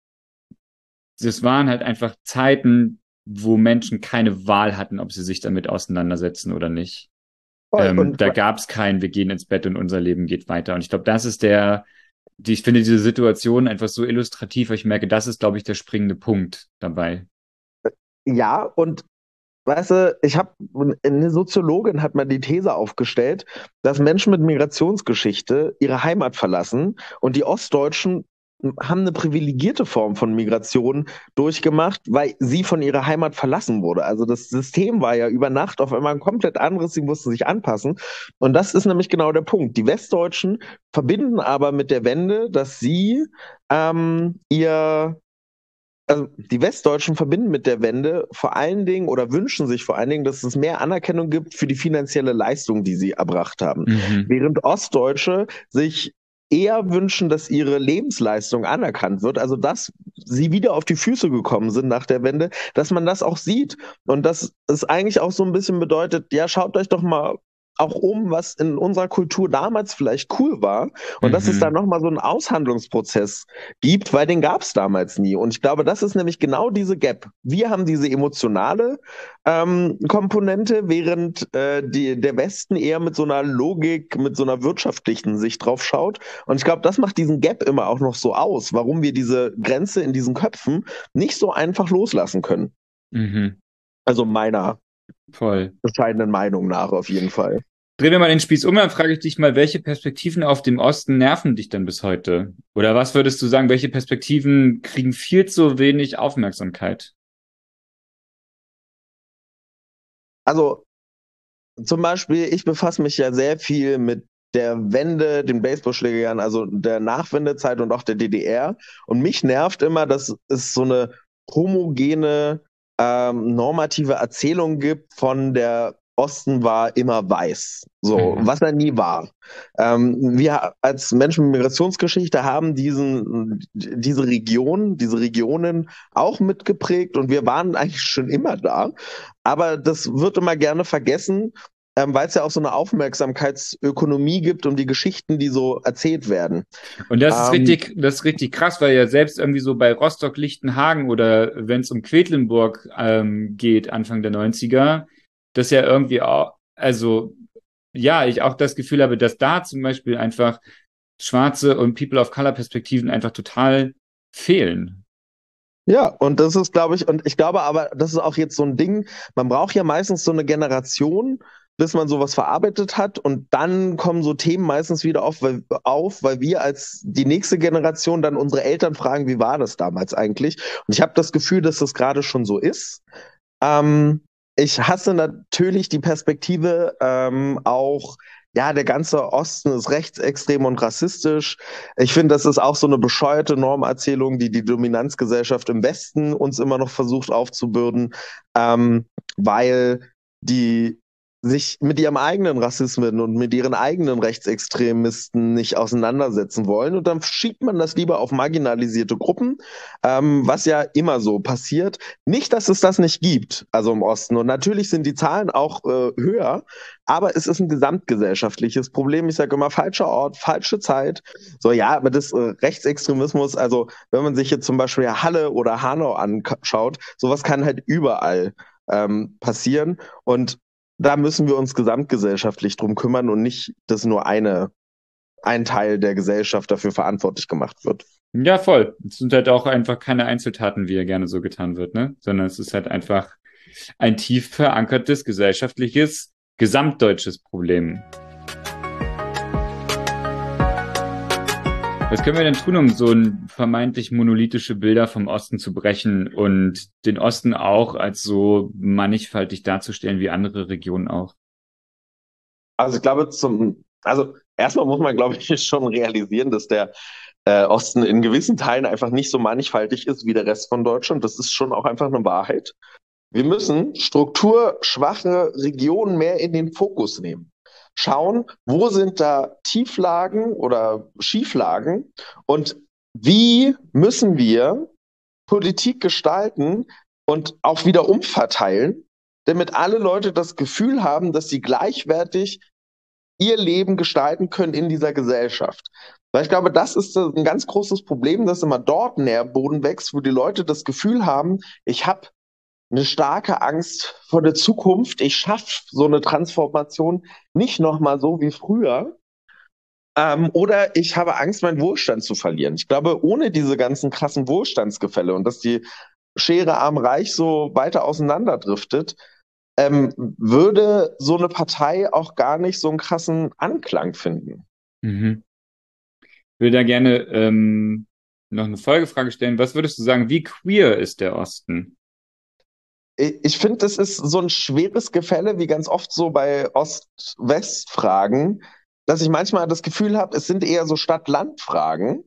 [SPEAKER 2] Das waren halt einfach Zeiten, wo Menschen keine Wahl hatten, ob sie sich damit auseinandersetzen oder nicht.
[SPEAKER 1] voll. Und
[SPEAKER 2] Da gab es kein, wir gehen ins Bett und unser Leben geht weiter. Und ich glaube, ich finde diese Situation einfach so illustrativ, weil ich merke, das ist, glaube ich, der springende Punkt dabei.
[SPEAKER 1] ja, und weißt du, eine Soziologin hat mal die These aufgestellt, dass Menschen mit Migrationsgeschichte ihre Heimat verlassen und die Ostdeutschen haben eine privilegierte Form von Migration durchgemacht, weil sie von ihrer Heimat verlassen wurde. Also das System war ja über Nacht auf einmal ein komplett anderes, sie mussten sich anpassen. Und das ist nämlich genau der Punkt. Die Westdeutschen verbinden aber mit der Wende, dass sie ihr also die Westdeutschen verbinden mit der Wende vor allen Dingen oder wünschen sich vor allen Dingen, dass es mehr Anerkennung gibt für die finanzielle Leistung, die sie erbracht haben.
[SPEAKER 2] Mhm.
[SPEAKER 1] Während Ostdeutsche sich eher wünschen, dass ihre Lebensleistung anerkannt wird, also dass sie wieder auf die Füße gekommen sind nach der Wende, dass man das auch sieht und dass es eigentlich auch so ein bisschen bedeutet, ja, schaut euch doch mal auch um, was in unserer Kultur damals vielleicht cool war und dass es da
[SPEAKER 2] Mhm.
[SPEAKER 1] nochmal so einen Aushandlungsprozess gibt, weil den gab es damals nie. Und ich glaube, das ist nämlich genau diese Gap. Wir haben diese emotionale Komponente, während der Westen eher mit so einer Logik, mit so einer wirtschaftlichen Sicht drauf schaut. Und ich glaube, das macht diesen Gap immer auch noch so aus, warum wir diese Grenze in diesen Köpfen nicht so einfach loslassen können.
[SPEAKER 2] Mhm.
[SPEAKER 1] Also meiner
[SPEAKER 2] Voll.
[SPEAKER 1] bescheidenen Meinung nach auf jeden Fall.
[SPEAKER 2] Drehen wir mal den Spieß um, dann frage ich dich mal, welche Perspektiven auf dem Osten nerven dich denn bis heute? Oder was würdest du sagen, welche Perspektiven kriegen viel zu wenig Aufmerksamkeit?
[SPEAKER 1] Also zum Beispiel, ich befasse mich ja sehr viel mit der Wende, den Baseballschlägern, also der Nachwendezeit und auch der DDR. Und mich nervt immer, dass es so eine homogene, normative Erzählung gibt von der Osten war immer weiß. So,
[SPEAKER 2] Mhm.
[SPEAKER 1] was er nie war. Wir als Menschen mit Migrationsgeschichte haben diese Region, diese Regionen auch mitgeprägt und wir waren eigentlich schon immer da. Aber das wird immer gerne vergessen, weil es ja auch so eine Aufmerksamkeitsökonomie gibt um die Geschichten, die so erzählt werden.
[SPEAKER 2] Und
[SPEAKER 1] Ähm,
[SPEAKER 2] das ist richtig krass, weil ja selbst irgendwie so bei Rostock-Lichtenhagen oder wenn es um Quedlinburg geht, Anfang der 90er, das ja irgendwie auch, also ja, ich auch das Gefühl habe, dass da zum Beispiel einfach schwarze und People of Color Perspektiven einfach total fehlen.
[SPEAKER 1] ja, und das ist, glaube ich, und ich glaube aber, das ist auch jetzt so ein Ding, man braucht ja meistens so eine Generation, bis man sowas verarbeitet hat und dann kommen so Themen meistens wieder weil wir als die nächste Generation dann unsere Eltern fragen, wie war das damals eigentlich? Und ich habe das Gefühl, dass das gerade schon so ist. Ähm, Ich hasse natürlich die Perspektive auch, ja, der ganze Osten ist rechtsextrem und rassistisch. Ich finde, das ist auch so eine bescheuerte Normerzählung, die die Dominanzgesellschaft im Westen uns immer noch versucht aufzubürden, weil die sich mit ihrem eigenen Rassismen und mit ihren eigenen Rechtsextremisten nicht auseinandersetzen wollen. Und dann schiebt man das lieber auf marginalisierte Gruppen, was ja immer so passiert. Nicht, dass es das nicht gibt, also im Osten. Und natürlich sind die Zahlen auch höher, aber es ist ein gesamtgesellschaftliches Problem. Ich sage immer, falscher Ort, falsche Zeit. So, ja, aber das Rechtsextremismus, also wenn man sich jetzt zum Beispiel Halle oder Hanau anschaut, sowas kann halt überall passieren. Und da müssen wir uns gesamtgesellschaftlich drum kümmern und nicht, dass nur ein Teil der Gesellschaft dafür verantwortlich gemacht wird.
[SPEAKER 2] Ja, voll. Es sind halt auch einfach keine Einzeltaten, wie ja gerne so getan wird, ne? Sondern es ist halt einfach ein tief verankertes gesellschaftliches, gesamtdeutsches Problem. Was können wir denn tun, um so ein vermeintlich monolithische Bilder vom Osten zu brechen und den Osten auch als so mannigfaltig darzustellen wie andere Regionen auch?
[SPEAKER 1] Also ich glaube, also erstmal muss man, glaube ich, schon realisieren, dass der Osten in gewissen Teilen einfach nicht so mannigfaltig ist wie der Rest von Deutschland. Das ist schon auch einfach eine Wahrheit. Wir müssen strukturschwache Regionen mehr in den Fokus nehmen. Schauen, wo sind da Tieflagen oder Schieflagen und wie müssen wir Politik gestalten und auch wieder umverteilen, damit alle Leute das Gefühl haben, dass sie gleichwertig ihr Leben gestalten können in dieser Gesellschaft. Weil ich glaube, das ist ein ganz großes Problem, dass immer dort Nährboden wächst, wo die Leute das Gefühl haben, ich habe eine starke Angst vor der Zukunft. Ich schaffe so eine Transformation nicht nochmal so wie früher. Oder ich habe Angst, meinen Wohlstand zu verlieren. Ich glaube, ohne diese ganzen krassen Wohlstandsgefälle und dass die Schere arm-reich so weiter auseinanderdriftet, würde so eine Partei auch gar nicht so einen krassen Anklang finden.
[SPEAKER 2] Mhm. Ich würde da gerne noch eine Folgefrage stellen. Was würdest du sagen, wie queer ist der Osten?
[SPEAKER 1] Ich finde, das ist so ein schweres Gefälle, wie ganz oft so bei Ost-West-Fragen, dass ich manchmal das Gefühl habe, es sind eher so Stadt-Land-Fragen,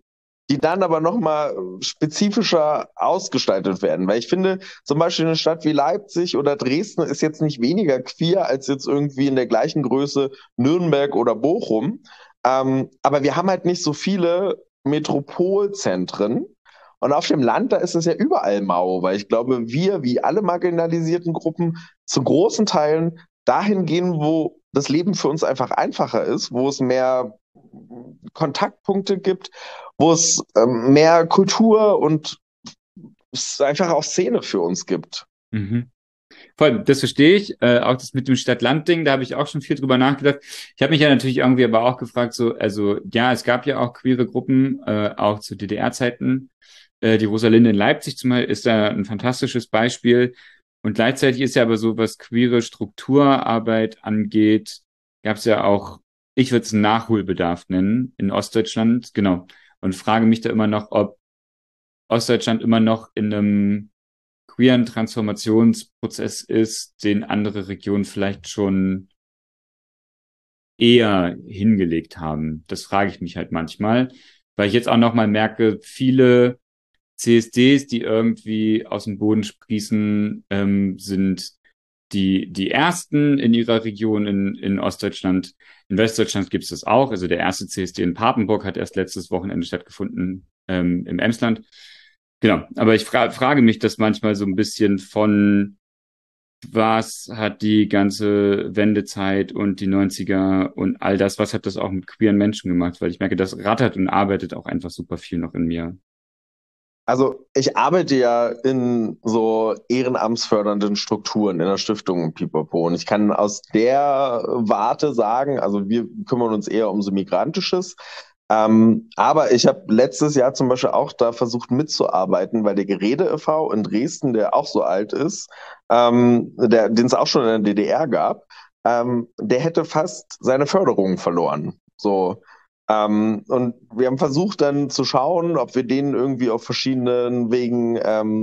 [SPEAKER 1] die dann aber nochmal spezifischer ausgestaltet werden. Weil ich finde, zum Beispiel eine Stadt wie Leipzig oder Dresden ist jetzt nicht weniger queer als jetzt irgendwie in der gleichen Größe Nürnberg oder Bochum. Aber wir haben halt nicht so viele Metropolzentren. Und auf dem Land, da ist es ja überall mau, weil ich glaube, wir, wie alle marginalisierten Gruppen, zu großen Teilen dahin gehen, wo das Leben für uns einfach einfacher ist, wo es mehr Kontaktpunkte gibt, wo es mehr Kultur und es einfach auch Szene für uns gibt.
[SPEAKER 2] Mhm. Voll, das verstehe ich. Auch das mit dem Stadt-Land-Ding, da habe ich auch schon viel drüber nachgedacht. Ich habe mich ja natürlich irgendwie aber auch gefragt, so, also ja, es gab ja auch queere Gruppen, auch zu DDR-Zeiten. Die Rosalinde in Leipzig zum Beispiel ist da ein fantastisches Beispiel. Und gleichzeitig ist ja aber so, was queere Strukturarbeit angeht, gab es ja auch, ich würde es einen Nachholbedarf nennen, in Ostdeutschland, genau. Und frage mich da immer noch, ob Ostdeutschland immer noch in einem queeren Transformationsprozess ist, den andere Regionen vielleicht schon eher hingelegt haben. Das frage ich mich halt manchmal, weil ich jetzt auch nochmal merke, viele CSDs, die irgendwie aus dem Boden sprießen, sind die ersten in ihrer Region in Ostdeutschland. In Westdeutschland gibt es das auch. Also der erste CSD in Papenburg hat erst letztes Wochenende stattgefunden, im Emsland. Genau, aber ich frage mich das manchmal so ein bisschen von, was hat die ganze Wendezeit und die 90er und all das, was hat das auch mit queeren Menschen gemacht? Weil ich merke, das rattert und arbeitet auch einfach super viel noch in mir.
[SPEAKER 1] Also ich arbeite ja in so ehrenamtsfördernden Strukturen in der Stiftung und Pipapo. Und ich kann aus der Warte sagen, also wir kümmern uns eher um so Migrantisches. Aber ich habe letztes Jahr zum Beispiel auch da versucht mitzuarbeiten, weil der Gerede e.V. in Dresden, der auch so alt ist, den es auch schon in der DDR gab, der hätte fast seine Förderung verloren. So. Und wir haben versucht dann zu schauen, ob wir den irgendwie auf verschiedenen Wegen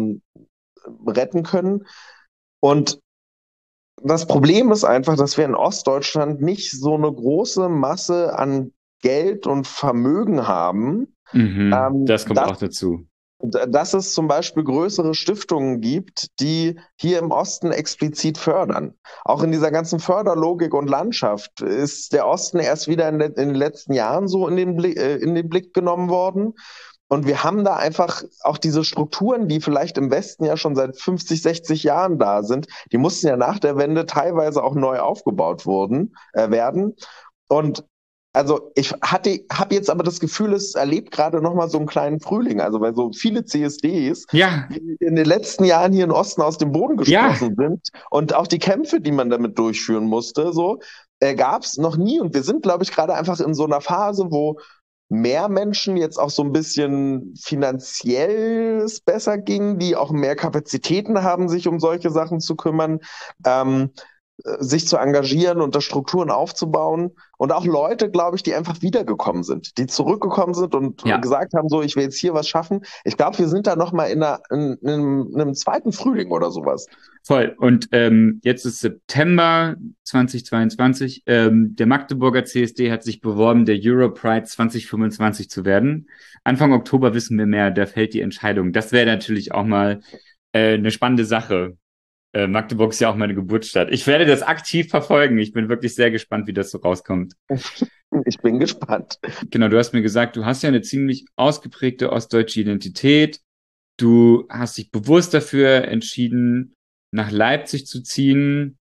[SPEAKER 1] retten können. Und das Problem ist einfach, dass wir in Ostdeutschland nicht so eine große Masse an Geld und Vermögen haben,
[SPEAKER 2] Das kommt
[SPEAKER 1] dass
[SPEAKER 2] auch dazu.
[SPEAKER 1] dass es zum Beispiel größere Stiftungen gibt, die hier im Osten explizit fördern. Auch in dieser ganzen Förderlogik und Landschaft ist der Osten erst wieder in den letzten Jahren so in den Blick genommen worden. Und wir haben da einfach auch diese Strukturen, die vielleicht im Westen ja schon seit 50, 60 Jahren da sind, die mussten ja nach der Wende teilweise auch neu aufgebaut werden. Und also habe jetzt aber das Gefühl, es erlebt gerade noch mal so einen kleinen Frühling. Also weil so viele CSDs,
[SPEAKER 2] Ja,
[SPEAKER 1] die in den letzten Jahren hier im Osten aus dem Boden
[SPEAKER 2] ja,
[SPEAKER 1] gesprossen sind und auch die Kämpfe, die man damit durchführen musste, so gab es noch nie. Und wir sind, glaube ich, gerade einfach in so einer Phase, wo mehr Menschen jetzt auch so ein bisschen finanziell es besser ging, die auch mehr Kapazitäten haben, sich um solche Sachen zu kümmern. Ähm, sich zu engagieren und da Strukturen aufzubauen. Und auch Leute, glaube ich, die einfach wiedergekommen sind, die zurückgekommen sind und
[SPEAKER 2] ja,
[SPEAKER 1] gesagt haben, so, ich will jetzt hier was schaffen. Ich glaube, wir sind da noch mal in einem zweiten Frühling oder sowas.
[SPEAKER 2] voll. Und jetzt ist September 2022. Der Magdeburger CSD hat sich beworben, der Europride 2025 zu werden. Anfang Oktober wissen wir mehr, da fällt die Entscheidung. Das wäre natürlich auch mal eine spannende Sache. Magdeburg ist ja auch meine Geburtsstadt. Ich werde das aktiv verfolgen. Ich bin wirklich sehr gespannt, wie das so rauskommt.
[SPEAKER 1] Ich bin gespannt.
[SPEAKER 2] Genau, du hast mir gesagt, du hast ja eine ziemlich ausgeprägte ostdeutsche Identität. Du hast dich bewusst dafür entschieden, nach Leipzig zu ziehen.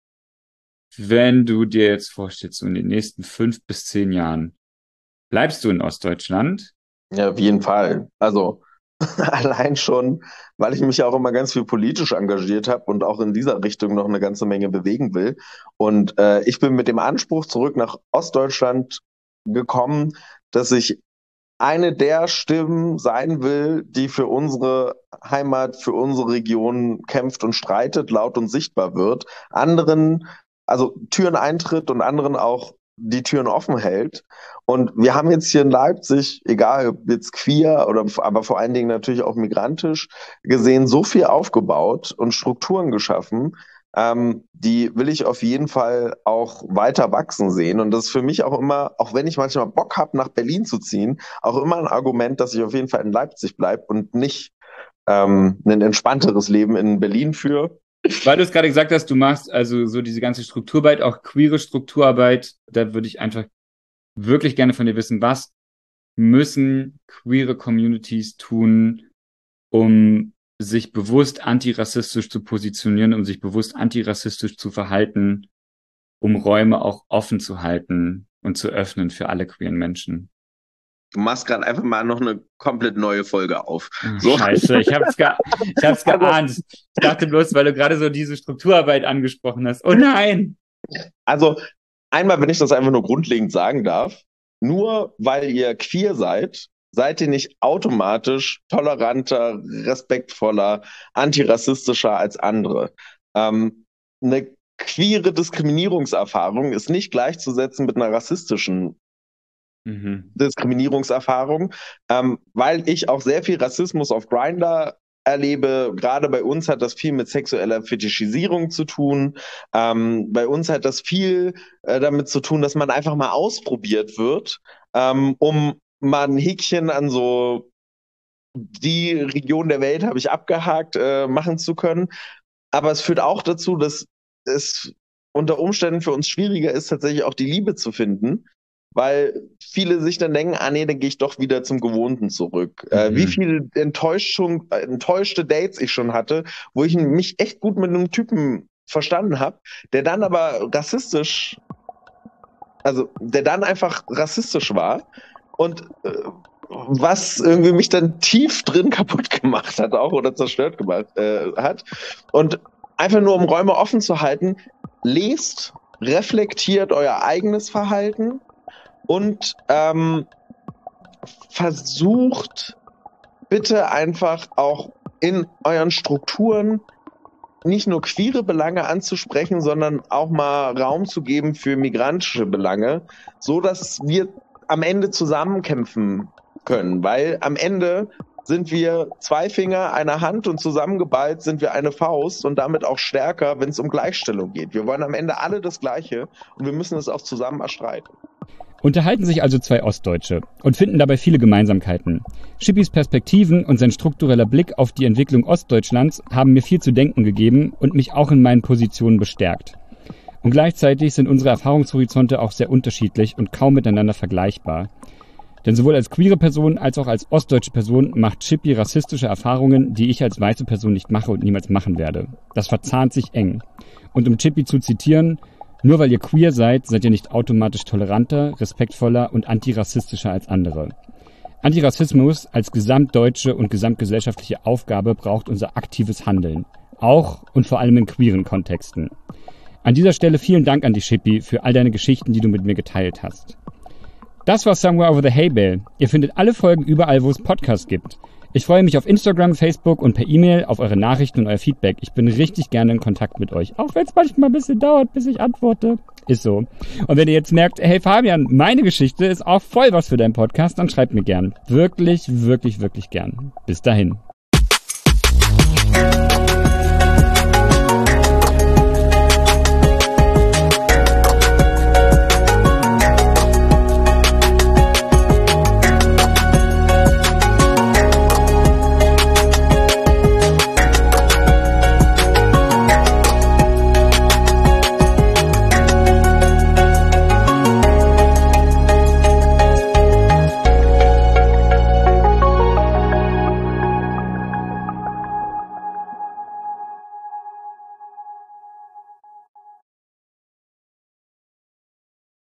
[SPEAKER 2] Wenn du dir jetzt vorstellst, so in den nächsten 5 bis 10 Jahren, bleibst du in Ostdeutschland?
[SPEAKER 1] Ja, auf jeden Fall. Also allein schon, weil ich mich ja auch immer ganz viel politisch engagiert habe und auch in dieser Richtung noch eine ganze Menge bewegen will. Und ich bin mit dem Anspruch zurück nach Ostdeutschland gekommen, dass ich eine der Stimmen sein will, die für unsere Heimat, für unsere Region kämpft und streitet, laut und sichtbar wird, anderen, also Türen eintritt und anderen auch die Türen offen hält. Und wir haben jetzt hier in Leipzig, egal ob jetzt queer oder aber vor allen Dingen natürlich auch migrantisch gesehen, so viel aufgebaut und Strukturen geschaffen, die will ich auf jeden Fall auch weiter wachsen sehen. Und das ist für mich auch immer, auch wenn ich manchmal Bock habe, nach Berlin zu ziehen, auch immer ein Argument, dass ich auf jeden Fall in Leipzig bleibe und nicht ein entspannteres Leben in Berlin führe.
[SPEAKER 2] Weil du es gerade gesagt hast, du machst also so diese ganze Strukturarbeit, auch queere Strukturarbeit, da würde ich einfach wirklich gerne von dir wissen, was müssen queere Communities tun, um sich bewusst antirassistisch zu positionieren, um sich bewusst antirassistisch zu verhalten, um Räume auch offen zu halten und zu öffnen für alle queeren Menschen.
[SPEAKER 1] Du machst gerade einfach mal noch eine komplett neue Folge auf.
[SPEAKER 2] So. Scheiße, ich hab's geahnt. Ich dachte bloß, weil du gerade so diese Strukturarbeit angesprochen hast. Oh nein!
[SPEAKER 1] Also einmal, wenn ich das einfach nur grundlegend sagen darf, nur weil ihr queer seid ihr nicht automatisch toleranter, respektvoller, antirassistischer als andere. Eine queere Diskriminierungserfahrung ist nicht gleichzusetzen mit einer rassistischen Diskriminierungserfahrung, weil ich auch sehr viel Rassismus auf Grindr erlebe. Gerade bei uns hat das viel mit sexueller Fetischisierung zu tun. Bei uns hat das viel damit zu tun, dass man einfach mal ausprobiert wird, um mal ein Häkchen an so die Region der Welt habe ich abgehakt machen zu können. Aber es führt auch dazu, dass es unter Umständen für uns schwieriger ist, tatsächlich auch die Liebe zu finden, weil viele sich dann denken, nee, dann gehe ich doch wieder zum Gewohnten zurück. Wie viele enttäuschte Dates ich schon hatte, wo ich mich echt gut mit einem Typen verstanden habe, der dann aber der dann einfach rassistisch war und was irgendwie mich dann tief drin kaputt gemacht hat auch oder zerstört gemacht hat. Und einfach nur, um Räume offen zu halten, lest, reflektiert euer eigenes Verhalten und versucht bitte einfach auch in euren Strukturen nicht nur queere Belange anzusprechen, sondern auch mal Raum zu geben für migrantische Belange, so dass wir am Ende zusammenkämpfen können, weil am Ende sind wir 2 Finger, eine Hand und zusammengeballt sind wir eine Faust und damit auch stärker, wenn es um Gleichstellung geht. Wir wollen am Ende alle das Gleiche und wir müssen es auch zusammen erstreiten.
[SPEAKER 2] Unterhalten sich also 2 Ostdeutsche und finden dabei viele Gemeinsamkeiten. Shippys Perspektiven und sein struktureller Blick auf die Entwicklung Ostdeutschlands haben mir viel zu denken gegeben und mich auch in meinen Positionen bestärkt. Und gleichzeitig sind unsere Erfahrungshorizonte auch sehr unterschiedlich und kaum miteinander vergleichbar. Denn sowohl als queere Person als auch als ostdeutsche Person macht Shippy rassistische Erfahrungen, die ich als weiße Person nicht mache und niemals machen werde. Das verzahnt sich eng. Und um Shippy zu zitieren: Nur weil ihr queer seid, seid ihr nicht automatisch toleranter, respektvoller und antirassistischer als andere. Antirassismus als gesamtdeutsche und gesamtgesellschaftliche Aufgabe braucht unser aktives Handeln. Auch und vor allem in queeren Kontexten. An dieser Stelle vielen Dank an dich, Shippy, für all deine Geschichten, die du mit mir geteilt hast. Das war Somewhere Over the Hay Bale. Ihr findet alle Folgen überall, wo es Podcasts gibt. Ich freue mich auf Instagram, Facebook und per E-Mail auf eure Nachrichten und euer Feedback. Ich bin richtig gerne in Kontakt mit euch, auch wenn es manchmal ein bisschen dauert, bis ich antworte. Ist so. Und wenn ihr jetzt merkt, hey Fabian, meine Geschichte ist auch voll was für deinen Podcast, dann schreibt mir gern. Wirklich, wirklich, wirklich gern. Bis dahin.